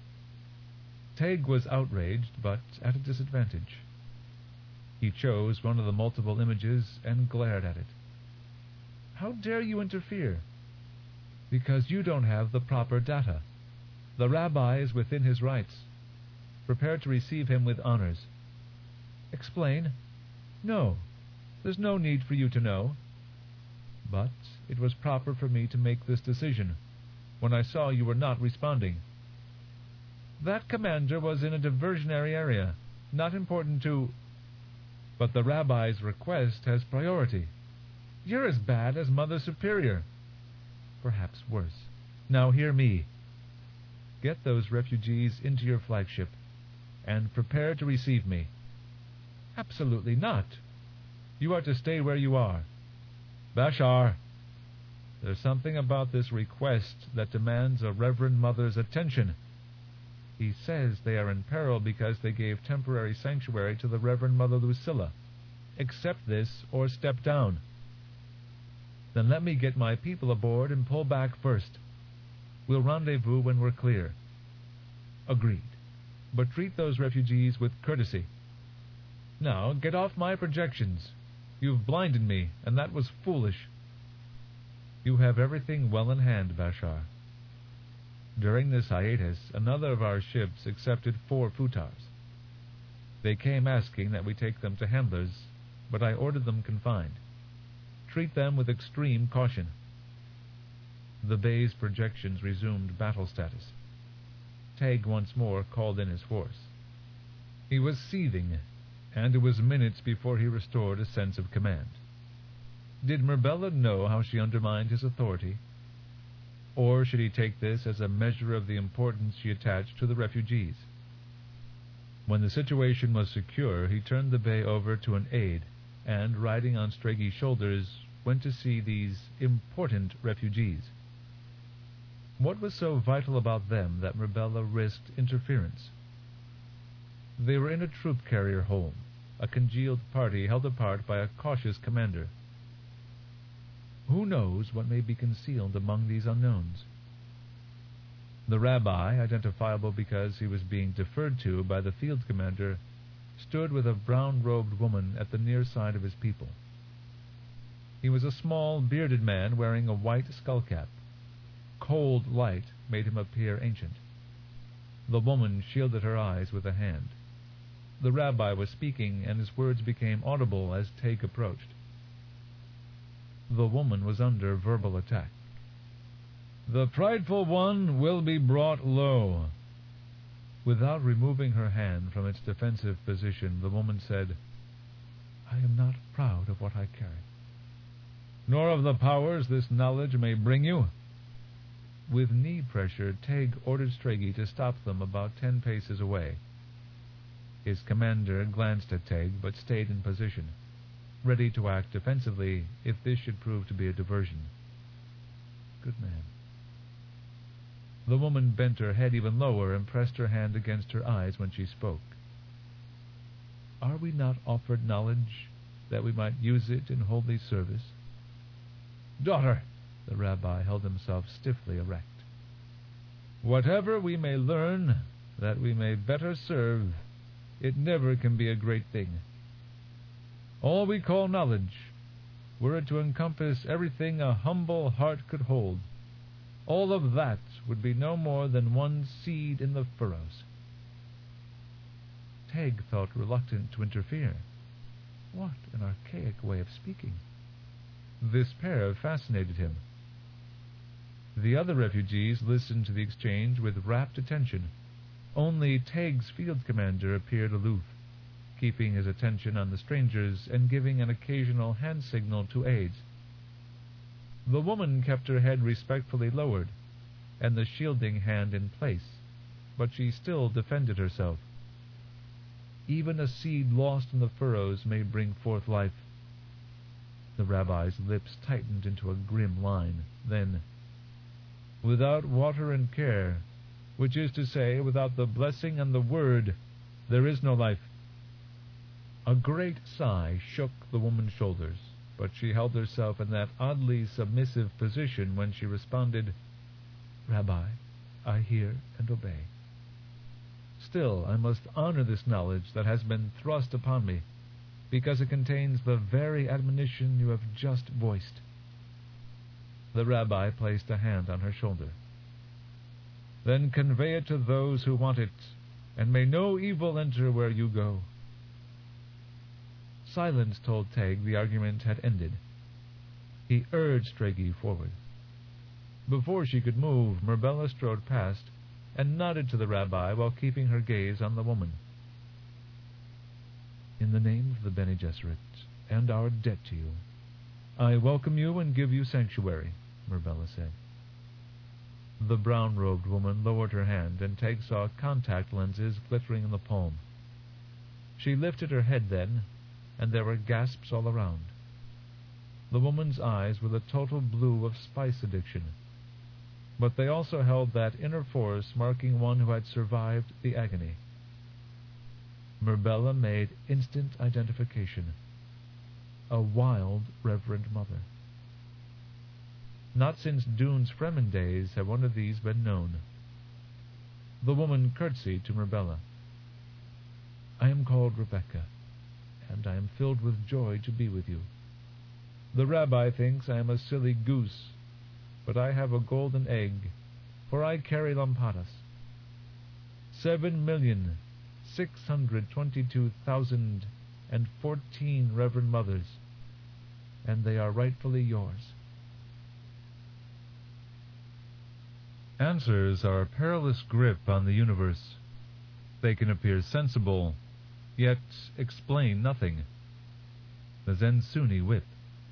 Teg was outraged, but at a disadvantage. He chose one of the multiple images and glared at it. "How dare you interfere?" "Because you don't have the proper data. The rabbi is within his rights. Prepare to receive him with honors." "Explain." "No. There's no need for you to know." "But it was proper for me to make this decision when I saw you were not responding." "That commander was in a diversionary area, not important to—" "But the rabbi's request has priority." "You're as bad as Mother Superior." "Perhaps worse. Now hear me. Get those refugees into your flagship, and prepare to receive me." "Absolutely not. You are to stay where you are." "Bashar, there's something about this request that demands a Reverend Mother's attention." "He says they are in peril because they gave temporary sanctuary to the Reverend Mother Lucilla. Accept this or step down." "Then let me get my people aboard and pull back first. We'll rendezvous when we're clear." "Agreed. But treat those refugees with courtesy." "Now get off my projections. You've blinded me, and that was foolish." "You have everything well in hand, Bashar." During this hiatus, another of our ships accepted 4 futars. They came asking that we take them to handlers, but I ordered them confined. Treat them with extreme caution. The bay's projections resumed battle status. Teg once more called in his force. He was seething, and it was minutes before he restored a sense of command. Did Murbella know how she undermined his authority? Or should he take this as a measure of the importance she attached to the refugees? When the situation was secure, he turned the bay over to an aide, and, riding on Stragy's shoulders, went to see these important refugees. What was so vital about them that Murbella risked interference? They were in a troop carrier home, a congealed party held apart by a cautious commander. Who knows what may be concealed among these unknowns? The rabbi, identifiable because he was being deferred to by the field commander, stood with a brown-robed woman at the near side of his people. He was a small, bearded man wearing a white skullcap. Cold light made him appear ancient. The woman shielded her eyes with a hand. The rabbi was speaking, and his words became audible as Teg approached. The woman was under verbal attack. "The prideful one will be brought low." Without removing her hand from its defensive position, the woman said, "I am not proud of what I carry." "Nor of the powers this knowledge may bring you?" With knee pressure, Taig ordered Stragi to stop them about 10 paces away. His commander glanced at Taig, but stayed in position, ready to act defensively if this should prove to be a diversion. Good man. The woman bent her head even lower and pressed her hand against her eyes when she spoke. "Are we not offered knowledge that we might use it in holy service?" "Daughter," the rabbi held himself stiffly erect, "whatever we may learn that we may better serve, it never can be a great thing. All we call knowledge, were it to encompass everything a humble heart could hold, all of that would be no more than one seed in the furrows." Taig felt reluctant to interfere. What an archaic way of speaking! This pair fascinated him. The other refugees listened to the exchange with rapt attention. Only Taig's field commander appeared aloof, keeping his attention on the strangers and giving an occasional hand signal to aides. The woman kept her head respectfully lowered, and the shielding hand in place, but she still defended herself. Even a seed lost in the furrows may bring forth life. The rabbi's lips tightened into a grim line. Then, "Without water and care, which is to say, without the blessing and the word, there is no life." A great sigh shook the woman's shoulders, but she held herself in that oddly submissive position when she responded, "Rabbi, I hear and obey. Still, I must honor this knowledge that has been thrust upon me, because it contains the very admonition you have just voiced." The rabbi placed a hand on her shoulder. "Then convey it to those who want it, and may no evil enter where you go." Silence told Taig the argument had ended. He urged Stragi forward. Before she could move, Marbella strode past and nodded to the rabbi while keeping her gaze on the woman. "In the name of the Bene Gesserit and our debt to you, I welcome you and give you sanctuary," Marbella said. The brown-robed woman lowered her hand, and Taig saw contact lenses glittering in the palm. She lifted her head then, and there were gasps all around. The woman's eyes were the total blue of spice addiction, but they also held that inner force marking one who had survived the agony. Marbella made instant identification. A wild Reverend Mother. Not since Dune's Fremen days had one of these been known. The woman curtsied to Marbella. "I am called Rebecca, and I am filled with joy to be with you. The rabbi thinks I am a silly goose, but I have a golden egg, for I carry lampadas. 7,622,014 Reverend Mothers, and they are rightfully yours." Answers are a perilous grip on the universe. They can appear sensible, yet explain nothing. The Zensunni whip.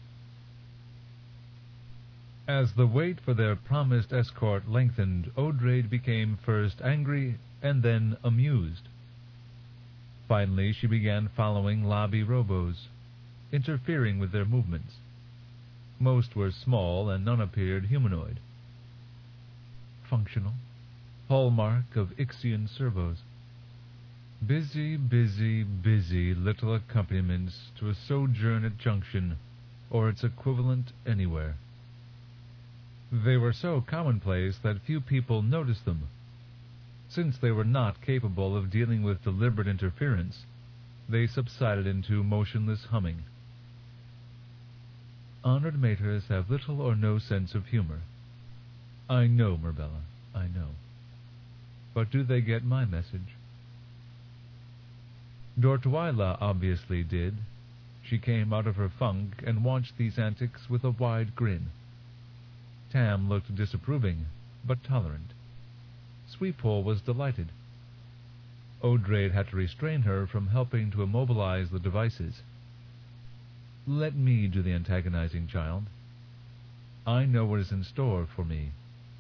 As the wait for their promised escort lengthened, Odrade became first angry and then amused. Finally, she began following lobby robos, interfering with their movements. Most were small, and none appeared humanoid. Functional, hallmark of Ixian servos. Busy, busy, busy little accompaniments to a sojourn at Junction, or its equivalent anywhere. They were so commonplace that few people noticed them. Since they were not capable of dealing with deliberate interference, they subsided into motionless humming. Honored matres have little or no sense of humor. I know, Marbella, I know. But do they get my message? Dortwyla obviously did. She came out of her funk and watched these antics with a wide grin. Tam looked disapproving, but tolerant. Sweephole was delighted. Odraid had to restrain her from helping to immobilize the devices. "Let me do the antagonizing, child. I know what is in store for me."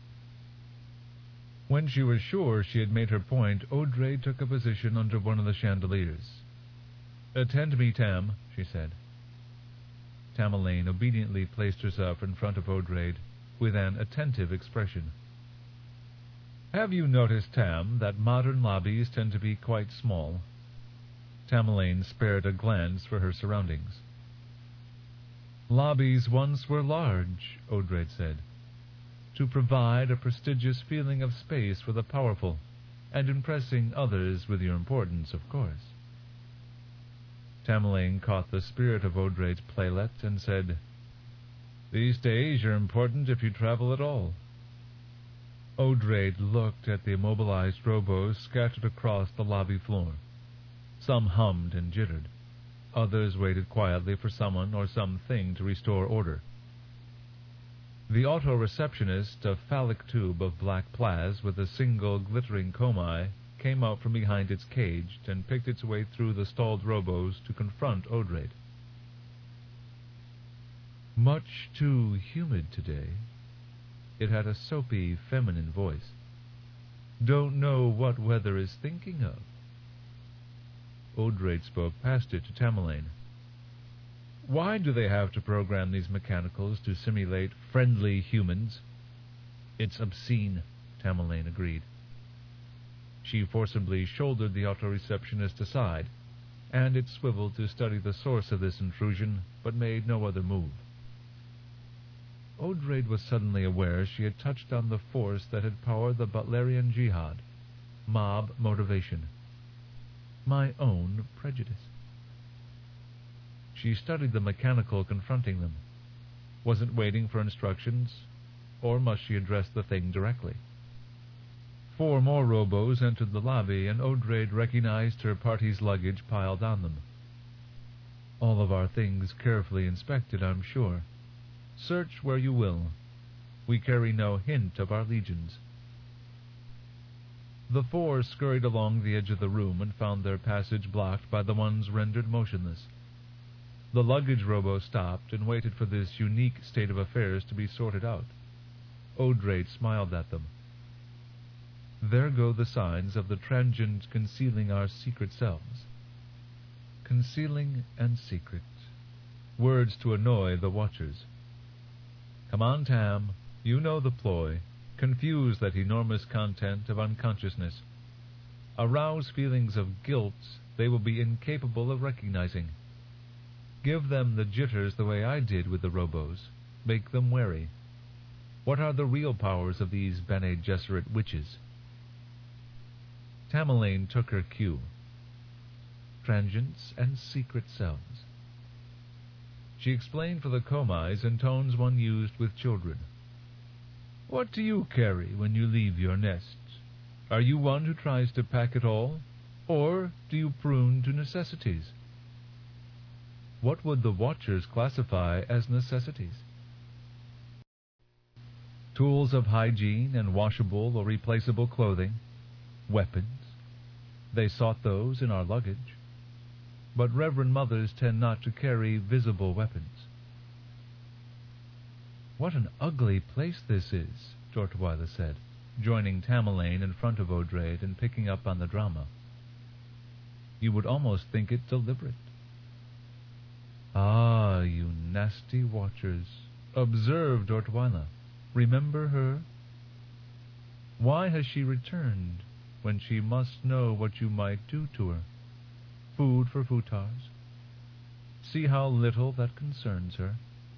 When she was sure she had made her point, Odraid took a position under one of the chandeliers. "Attend me, Tam," she said. Tamerlane obediently placed herself in front of Odraid with an attentive expression. "Have you noticed, Tam, that modern lobbies tend to be quite small?" Tamerlane spared a glance for her surroundings. "Lobbies once were large," Odraid said, "to provide a prestigious feeling of space for the powerful, and impressing others with your importance, of course." Tamerlane caught the spirit of Odraid's playlet and said, "These days you're important if you travel at all." Odraid looked at the immobilized robos scattered across the lobby floor. Some hummed and jittered. Others waited quietly for someone or something to restore order. The auto-receptionist, a phallic tube of black plas with a single glittering commi, came out from behind its cage and picked its way through the stalled robos to confront Odraid. "Much too humid today." It had a soapy, feminine voice. "Don't know what weather is thinking of." Odraid spoke past it to Tamerlane. "Why do they have to program these mechanicals to simulate friendly humans?" "It's obscene," Tamerlane agreed. She forcibly shouldered the auto-receptionist aside, and it swiveled to study the source of this intrusion, but made no other move. Odraid was suddenly aware she had touched on the force that had powered the Butlerian Jihad, mob motivation. My own prejudice. She studied the mechanical confronting them. Wasn't waiting for instructions, or must she address the thing directly? 4 more robos entered the lobby, and Odraid recognized her party's luggage piled on them. "All of our things carefully inspected, I'm sure. Search where you will. We carry no hint of our legions." The 4 scurried along the edge of the room and found their passage blocked by the ones rendered motionless. The luggage robo stopped and waited for this unique state of affairs to be sorted out. Odraid smiled at them. "There go the signs of the transient concealing our secret selves." Concealing and secret. Words to annoy the watchers. "Come on, Tam. You know the ploy. Confuse that enormous content of unconsciousness. Arouse feelings of guilt they will be incapable of recognizing. Give them the jitters the way I did with the robos. Make them wary. What are the real powers of these Bene Gesserit witches?" Tamerlane took her cue. Transients and secret selves. She explained for the commis in tones one used with children. "What do you carry when you leave your nest? Are you one who tries to pack it all, or do you prune to necessities?" What would the watchers classify as necessities? Tools of hygiene and washable or replaceable clothing, weapons. They sought those in our luggage. But Reverend Mothers tend not to carry visible weapons. "What an ugly place this is," Tortwila said, joining Tamerlane in front of Odraid and picking up on the drama. "You would almost think it deliberate." "Ah, you nasty watchers. Observe Tortwila. Remember her? Why has she returned when she must know what you might do to her? Food for futars. See how little that concerns her."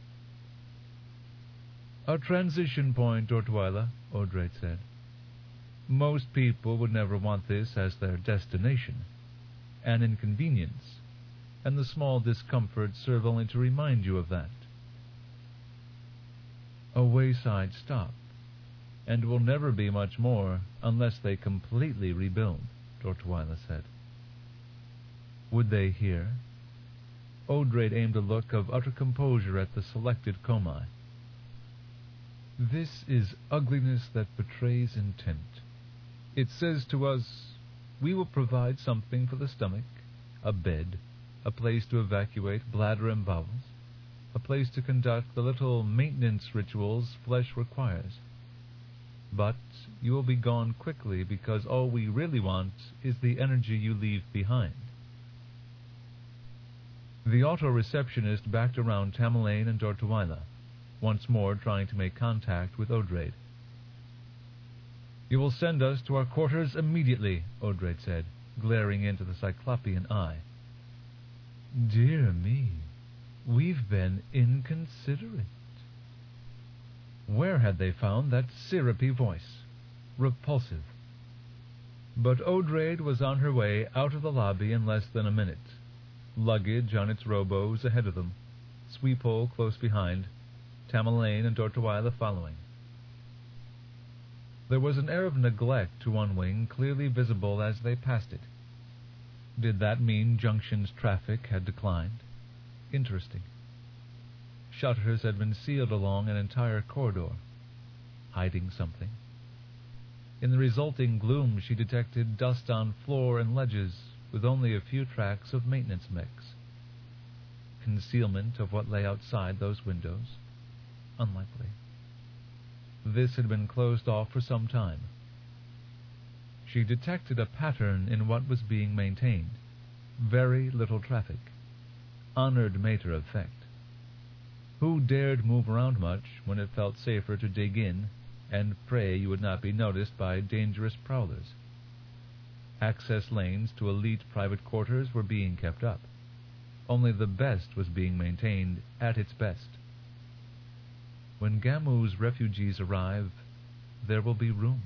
"A transition point, Tortwila," Odraid said. "Most people would never want this as their destination. An inconvenience, and the small discomforts serve only to remind you of that." "A wayside stop, and will never be much more unless they completely rebuild," Tortwila said. Would they hear? Odraid aimed a look of utter composure at the selected commi. "This is ugliness that betrays intent. It says to us, we will provide something for the stomach, a bed, a place to evacuate bladder and bowels, a place to conduct the little maintenance rituals flesh requires. But you will be gone quickly because all we really want is the energy you leave behind. The auto-receptionist backed around Tamerlane and Dortoila, once more trying to make contact with Odraid. "You will send us to our quarters immediately," Odraid said, glaring into the Cyclopean eye. "Dear me, we've been inconsiderate." Where had they found that syrupy voice? Repulsive. But Odraid was on her way out of the lobby in less than a minute, luggage on its robos ahead of them, Sweephole close behind, Tamerlane and Dortoila following. There was an air of neglect to one wing clearly visible as they passed it. Did that mean Junction's traffic had declined? Interesting. Shutters had been sealed along an entire corridor, hiding something. In the resulting gloom she detected dust on floor and ledges, with only a few tracks of maintenance mechs. Concealment of what lay outside those windows? Unlikely. This had been closed off for some time. She detected a pattern in what was being maintained. Very little traffic. Honored mater effect. Who dared move around much when it felt safer to dig in and pray you would not be noticed by dangerous prowlers? Access lanes to elite private quarters were being kept up. Only the best was being maintained at its best. When Gamu's refugees arrive, there will be room.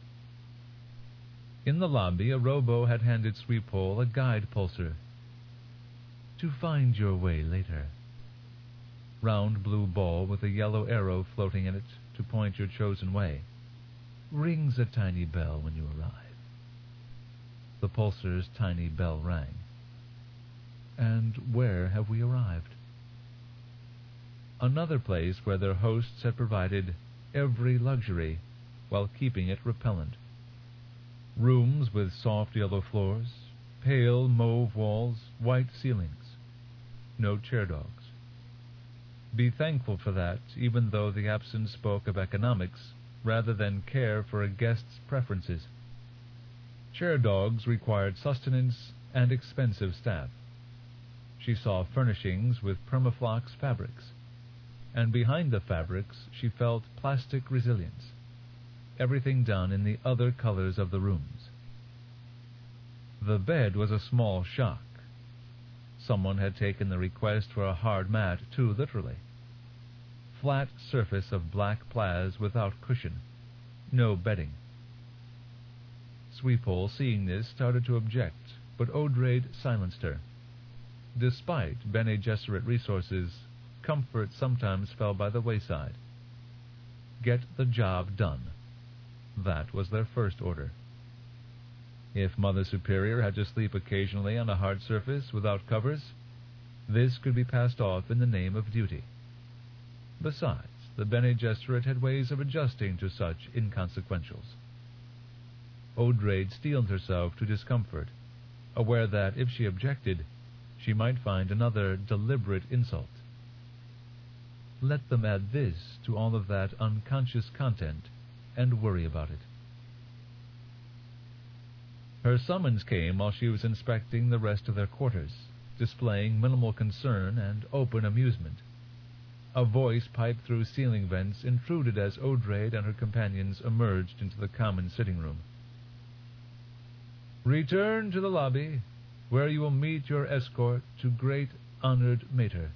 In the lobby, a robo had handed Sweephole a guide pulsar. "To find your way later." Round blue ball with a yellow arrow floating in it to point your chosen way. Rings a tiny bell when you arrive. The pulsar's tiny bell rang. And where have we arrived? Another place where their hosts had provided every luxury while keeping it repellent. Rooms with soft yellow floors, pale mauve walls, white ceilings. No chair dogs. Be thankful for that, even though the absence spoke of economics rather than care for a guest's preferences. Chair dogs required sustenance and expensive staff. She saw furnishings with permaflox fabrics, and behind the fabrics she felt plastic resilience, everything done in the other colors of the rooms. The bed was a small shock. Someone had taken the request for a hard mat too literally. Flat surface of black plaids without cushion. No bedding. Sweephole, seeing this, started to object, but Odraid silenced her. Despite Bene Gesserit resources, comfort sometimes fell by the wayside. Get the job done. That was their first order. If Mother Superior had to sleep occasionally on a hard surface without covers, this could be passed off in the name of duty. Besides, the Bene Gesserit had ways of adjusting to such inconsequentials. Odraid steeled herself to discomfort, aware that if she objected, she might find another deliberate insult. Let them add this to all of that unconscious content and worry about it. Her summons came while she was inspecting the rest of their quarters, displaying minimal concern and open amusement. A voice piped through ceiling vents intruded as Odraid and her companions emerged into the common sitting room. "Return to the lobby, where you will meet your escort to great honored mater."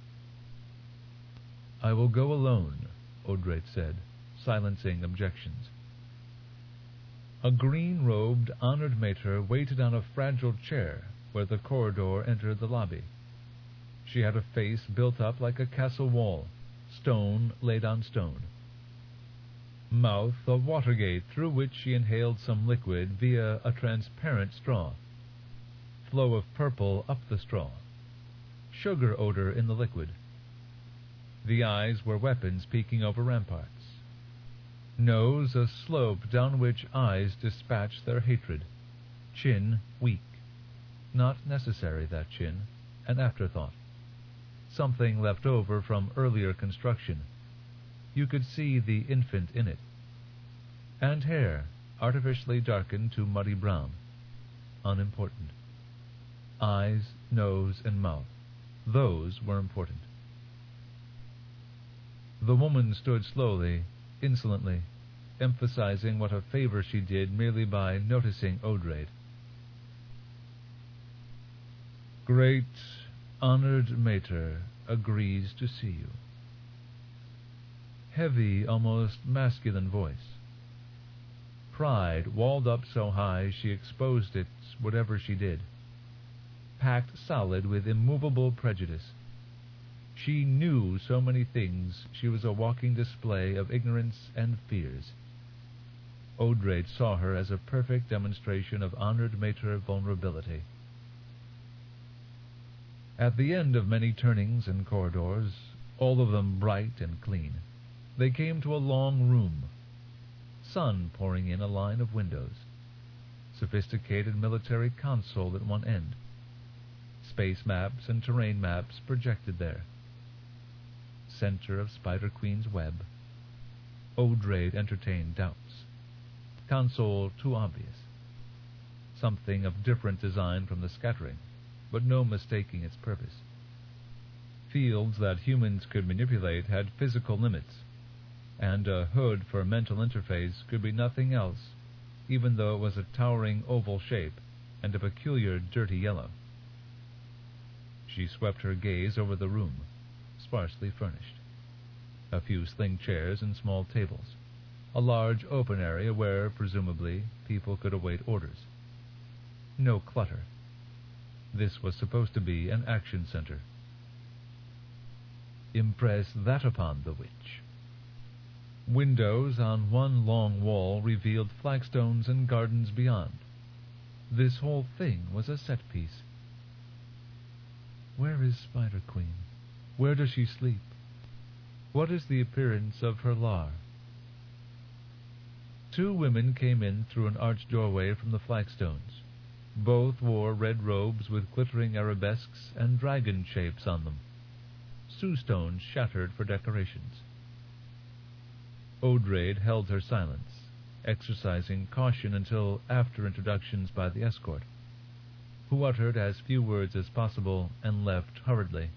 "I will go alone," Odraid said, silencing objections. A green-robed honored mater waited on a fragile chair where the corridor entered the lobby. She had a face built up like a castle wall, stone laid on stone. Mouth a water gate through which she inhaled some liquid via a transparent straw. Flow of purple up the straw. Sugar odor in the liquid. The eyes were weapons peeking over ramparts. Nose a slope down which eyes dispatched their hatred. Chin weak. Not necessary, that chin. An afterthought. Something left over from earlier construction. You could see the infant in it. And hair, artificially darkened to muddy brown. Unimportant. Eyes, nose, and mouth. Those were important. The woman stood slowly, insolently, emphasizing what a favor she did merely by noticing Odraid. Great, honored mater agrees to see you. Heavy, almost masculine voice. Pride walled up so high she exposed it whatever she did. Packed solid with immovable prejudice. She knew so many things she was a walking display of ignorance and fears. Odraid saw her as a perfect demonstration of honored mater vulnerability. At the end of many turnings and corridors, all of them bright and clean, they came to a long room. Sun pouring in a line of windows. Sophisticated military console at one end. Space maps and terrain maps projected there. Center of Spider Queen's web. Odraid entertained doubts. Console too obvious. Something of different design from the scattering, but no mistaking its purpose. Fields that humans could manipulate had physical limits, and a hood for mental interface could be nothing else, even though it was a towering oval shape and a peculiar dirty yellow. She swept her gaze over the room, sparsely furnished. A few sling chairs and small tables. A large open area where, presumably, people could await orders. No clutter. This was supposed to be an action center. Impress that upon the witch. Windows on one long wall revealed flagstones and gardens beyond. This whole thing was a set piece. Where is Spider Queen? Where does she sleep? What is the appearance of her lair? Two women came in through an arched doorway from the flagstones. Both wore red robes with glittering arabesques and dragon shapes on them. Sue-stones shattered for decorations. Odraid held her silence, exercising caution until after introductions by the escort, who uttered as few words as possible and left hurriedly.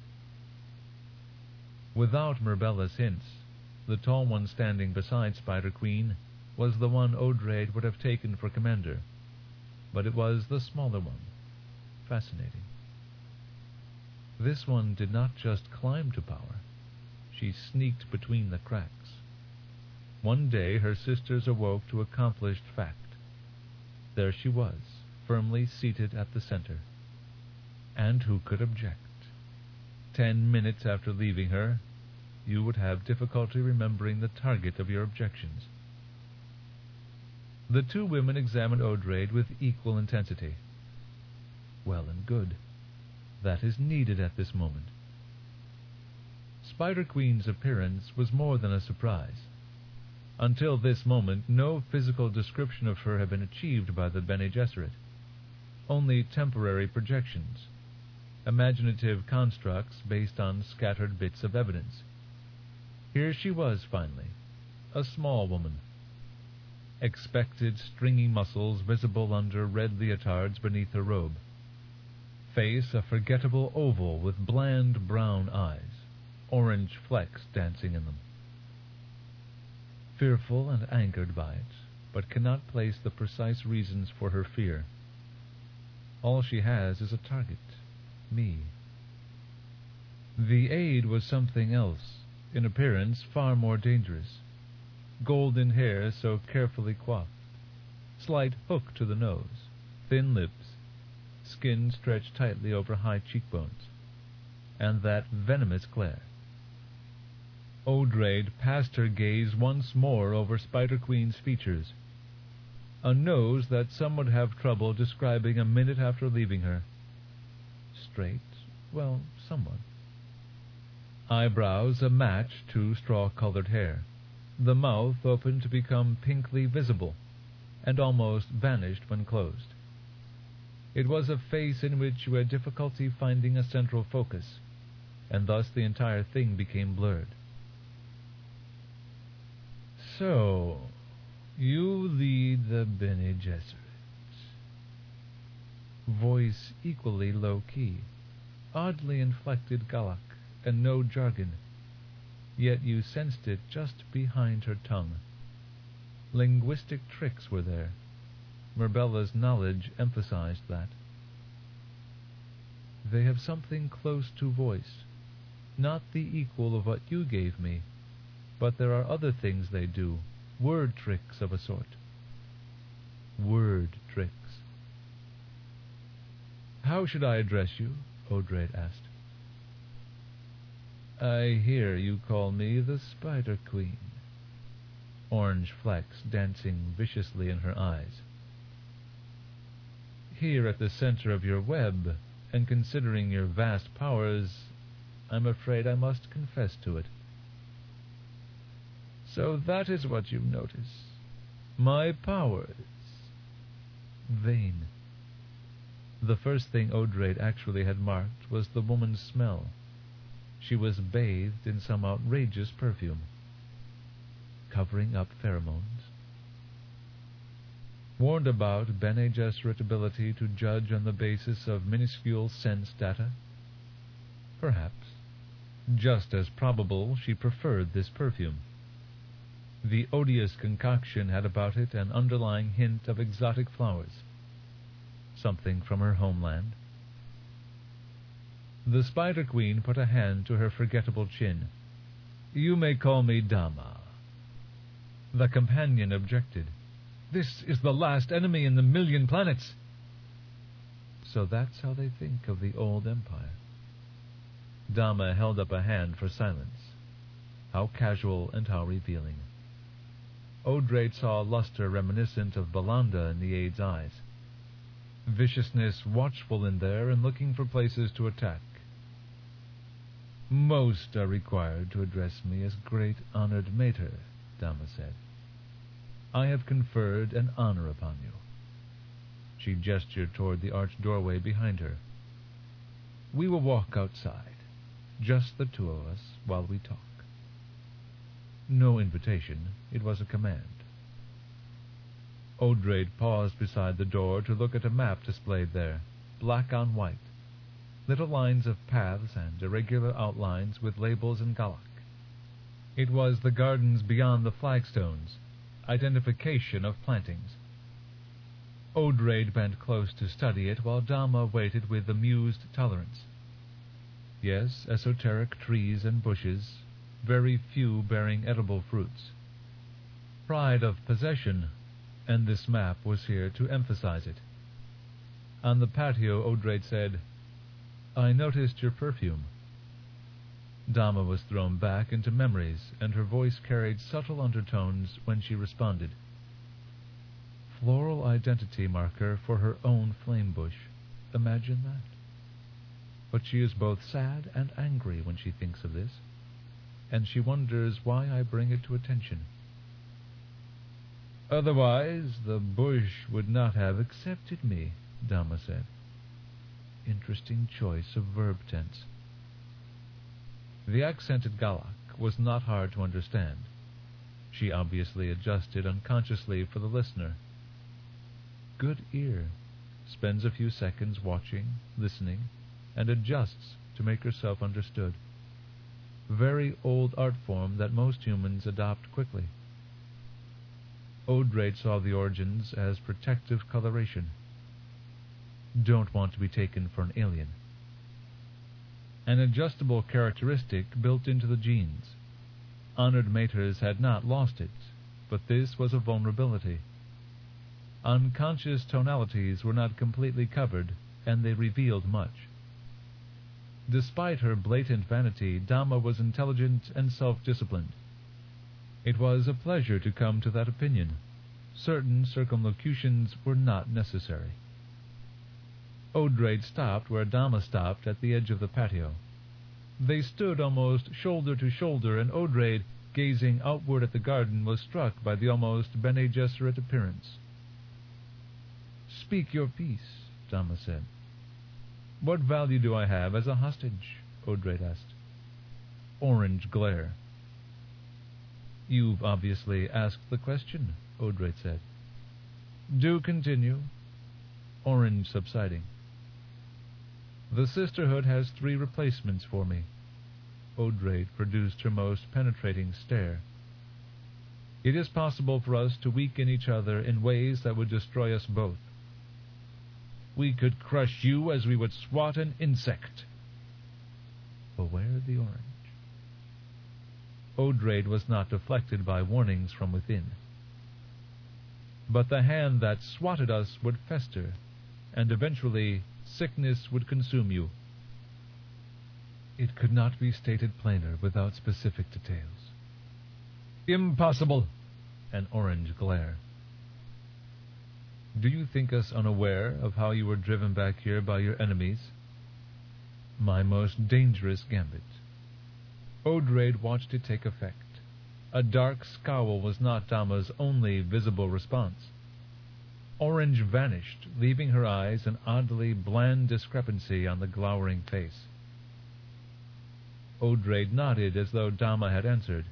Without Mirbella's hints, the tall one standing beside Spider Queen was the one Odraid would have taken for commander, but it was the smaller one. Fascinating. This one did not just climb to power. She sneaked between the cracks. One day her sisters awoke to accomplished fact. There she was, firmly seated at the center. And who could object? 10 minutes after leaving her, you would have difficulty remembering the target of your objections. The two women examined Odraid with equal intensity. Well and good. That is needed at this moment. Spider Queen's appearance was more than a surprise. Until this moment, no physical description of her had been achieved by the Bene Gesserit. Only temporary projections, imaginative constructs based on scattered bits of evidence. Here she was, finally, a small woman. Expected stringy muscles visible under red leotards beneath her robe. Face a forgettable oval with bland brown eyes, orange flecks dancing in them. Fearful and angered by it, but cannot place the precise reasons for her fear. All she has is a target, me. The aide was something else, in appearance far more dangerous. Golden hair so carefully coiffed, slight hook to the nose, thin lips, skin stretched tightly over high cheekbones, and that venomous glare. Odraid passed her gaze once more over Spider Queen's features. A nose that some would have trouble describing a minute after leaving her. Straight, well, somewhat. Eyebrows a match to straw-colored hair. The mouth opened to become pinkly visible, and almost vanished when closed. It was a face in which you had difficulty finding a central focus, and thus the entire thing became blurred. "So, you lead the Bene Gesserit." Voice equally low-key, oddly inflected Galak, and no jargon, yet you sensed it just behind her tongue. Linguistic tricks were there. Mirbella's knowledge emphasized that. "They have something close to voice, not the equal of what you gave me, but there are other things they do, word tricks of a sort." Word tricks. "How should I address you?" Odraid asked. "I hear you call me the Spider Queen." Orange flecks dancing viciously in her eyes. "Here at the center of your web, and considering your vast powers, I'm afraid I must confess to it." "So that is what you notice. My powers." Vain. The first thing Odraid actually had marked was the woman's smell. She was bathed in some outrageous perfume, covering up pheromones. Warned about Bene Gesserit ability to judge on the basis of minuscule sense data? Perhaps. Just as probable she preferred this perfume. The odious concoction had about it an underlying hint of exotic flowers, something from her homeland. The Spider Queen put a hand to her forgettable chin. "You may call me Dama." The companion objected. "This is the last enemy in the 1,000,000 planets." So that's how they think of the old empire. Dama held up a hand for silence. How casual and how revealing. Odraid saw luster reminiscent of Belanda in the aide's eyes. Viciousness watchful in there and looking for places to attack. "Most are required to address me as Great Honored Mater," Dama said. "I have conferred an honor upon you." She gestured toward the arched doorway behind her. "We will walk outside, just the two of us, while we talk." No invitation, it was a command. Odraid paused beside the door to look at a map displayed there, black on white, little lines of paths and irregular outlines with labels in Galak. It was the gardens beyond the flagstones, identification of plantings. Odraid bent close to study it while Dama waited with amused tolerance. Yes, esoteric trees and bushes, very few bearing edible fruits. Pride of possession, and this map was here to emphasize it. On the patio, Odraid said, "I noticed your perfume." Dama was thrown back into memories, and her voice carried subtle undertones when she responded. Floral identity marker for her own flame bush. Imagine that. But she is both sad and angry when she thinks of this, and she wonders why I bring it to attention. "Otherwise, the bush would not have accepted me," Dama said. Interesting choice of verb tense. The accented Galak was not hard to understand. She obviously adjusted unconsciously for the listener. Good ear. Spends a few seconds watching, listening, and adjusts to make herself understood. Very old art form that most humans adopt quickly. Odraid saw the origins as protective coloration. Don't want to be taken for an alien. An adjustable characteristic built into the genes. Honored maters had not lost it, but this was a vulnerability. Unconscious tonalities were not completely covered, and they revealed much. Despite her blatant vanity, Dama was intelligent and self-disciplined. It was a pleasure to come to that opinion. Certain circumlocutions were not necessary. Odraid stopped where Dama stopped at the edge of the patio. They stood almost shoulder to shoulder, and Odraid, gazing outward at the garden, was struck by the almost Bene Gesserit appearance. "Speak your piece," Dama said. What value do I have as a hostage? Odrade asked. Orange glare. You've obviously asked the question, Odrade said. Do continue. Orange subsiding. The Sisterhood has 3 replacements for me. Odrade produced her most penetrating stare. It is possible for us to weaken each other in ways that would destroy us both. We could crush you as we would swat an insect. Beware the orange. Odrade was not deflected by warnings from within. But the hand that swatted us would fester, and eventually sickness would consume you. It could not be stated plainer without specific details. Impossible! An orange glare. Do you think us unaware of how you were driven back here by your enemies? My most dangerous gambit. Odrade watched it take effect. A dark scowl was not Dama's only visible response. Orange vanished, leaving her eyes an oddly bland discrepancy on the glowering face. Odrade nodded as though Dama had answered.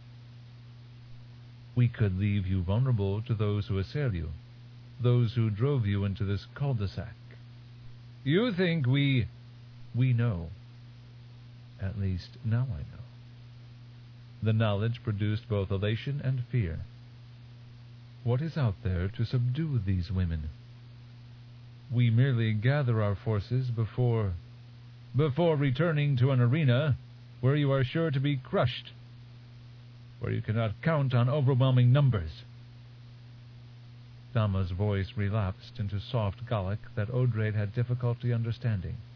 We could leave you vulnerable to those who assail you, those who drove you into this cul-de-sac. You think we know. At least now I know. The knowledge produced both elation and fear. What is out there to subdue these women? We merely gather our forces before returning to an arena where you are sure to be crushed, where you cannot count on overwhelming numbers. Dama's voice relapsed into soft Gallic that Odrade had difficulty understanding.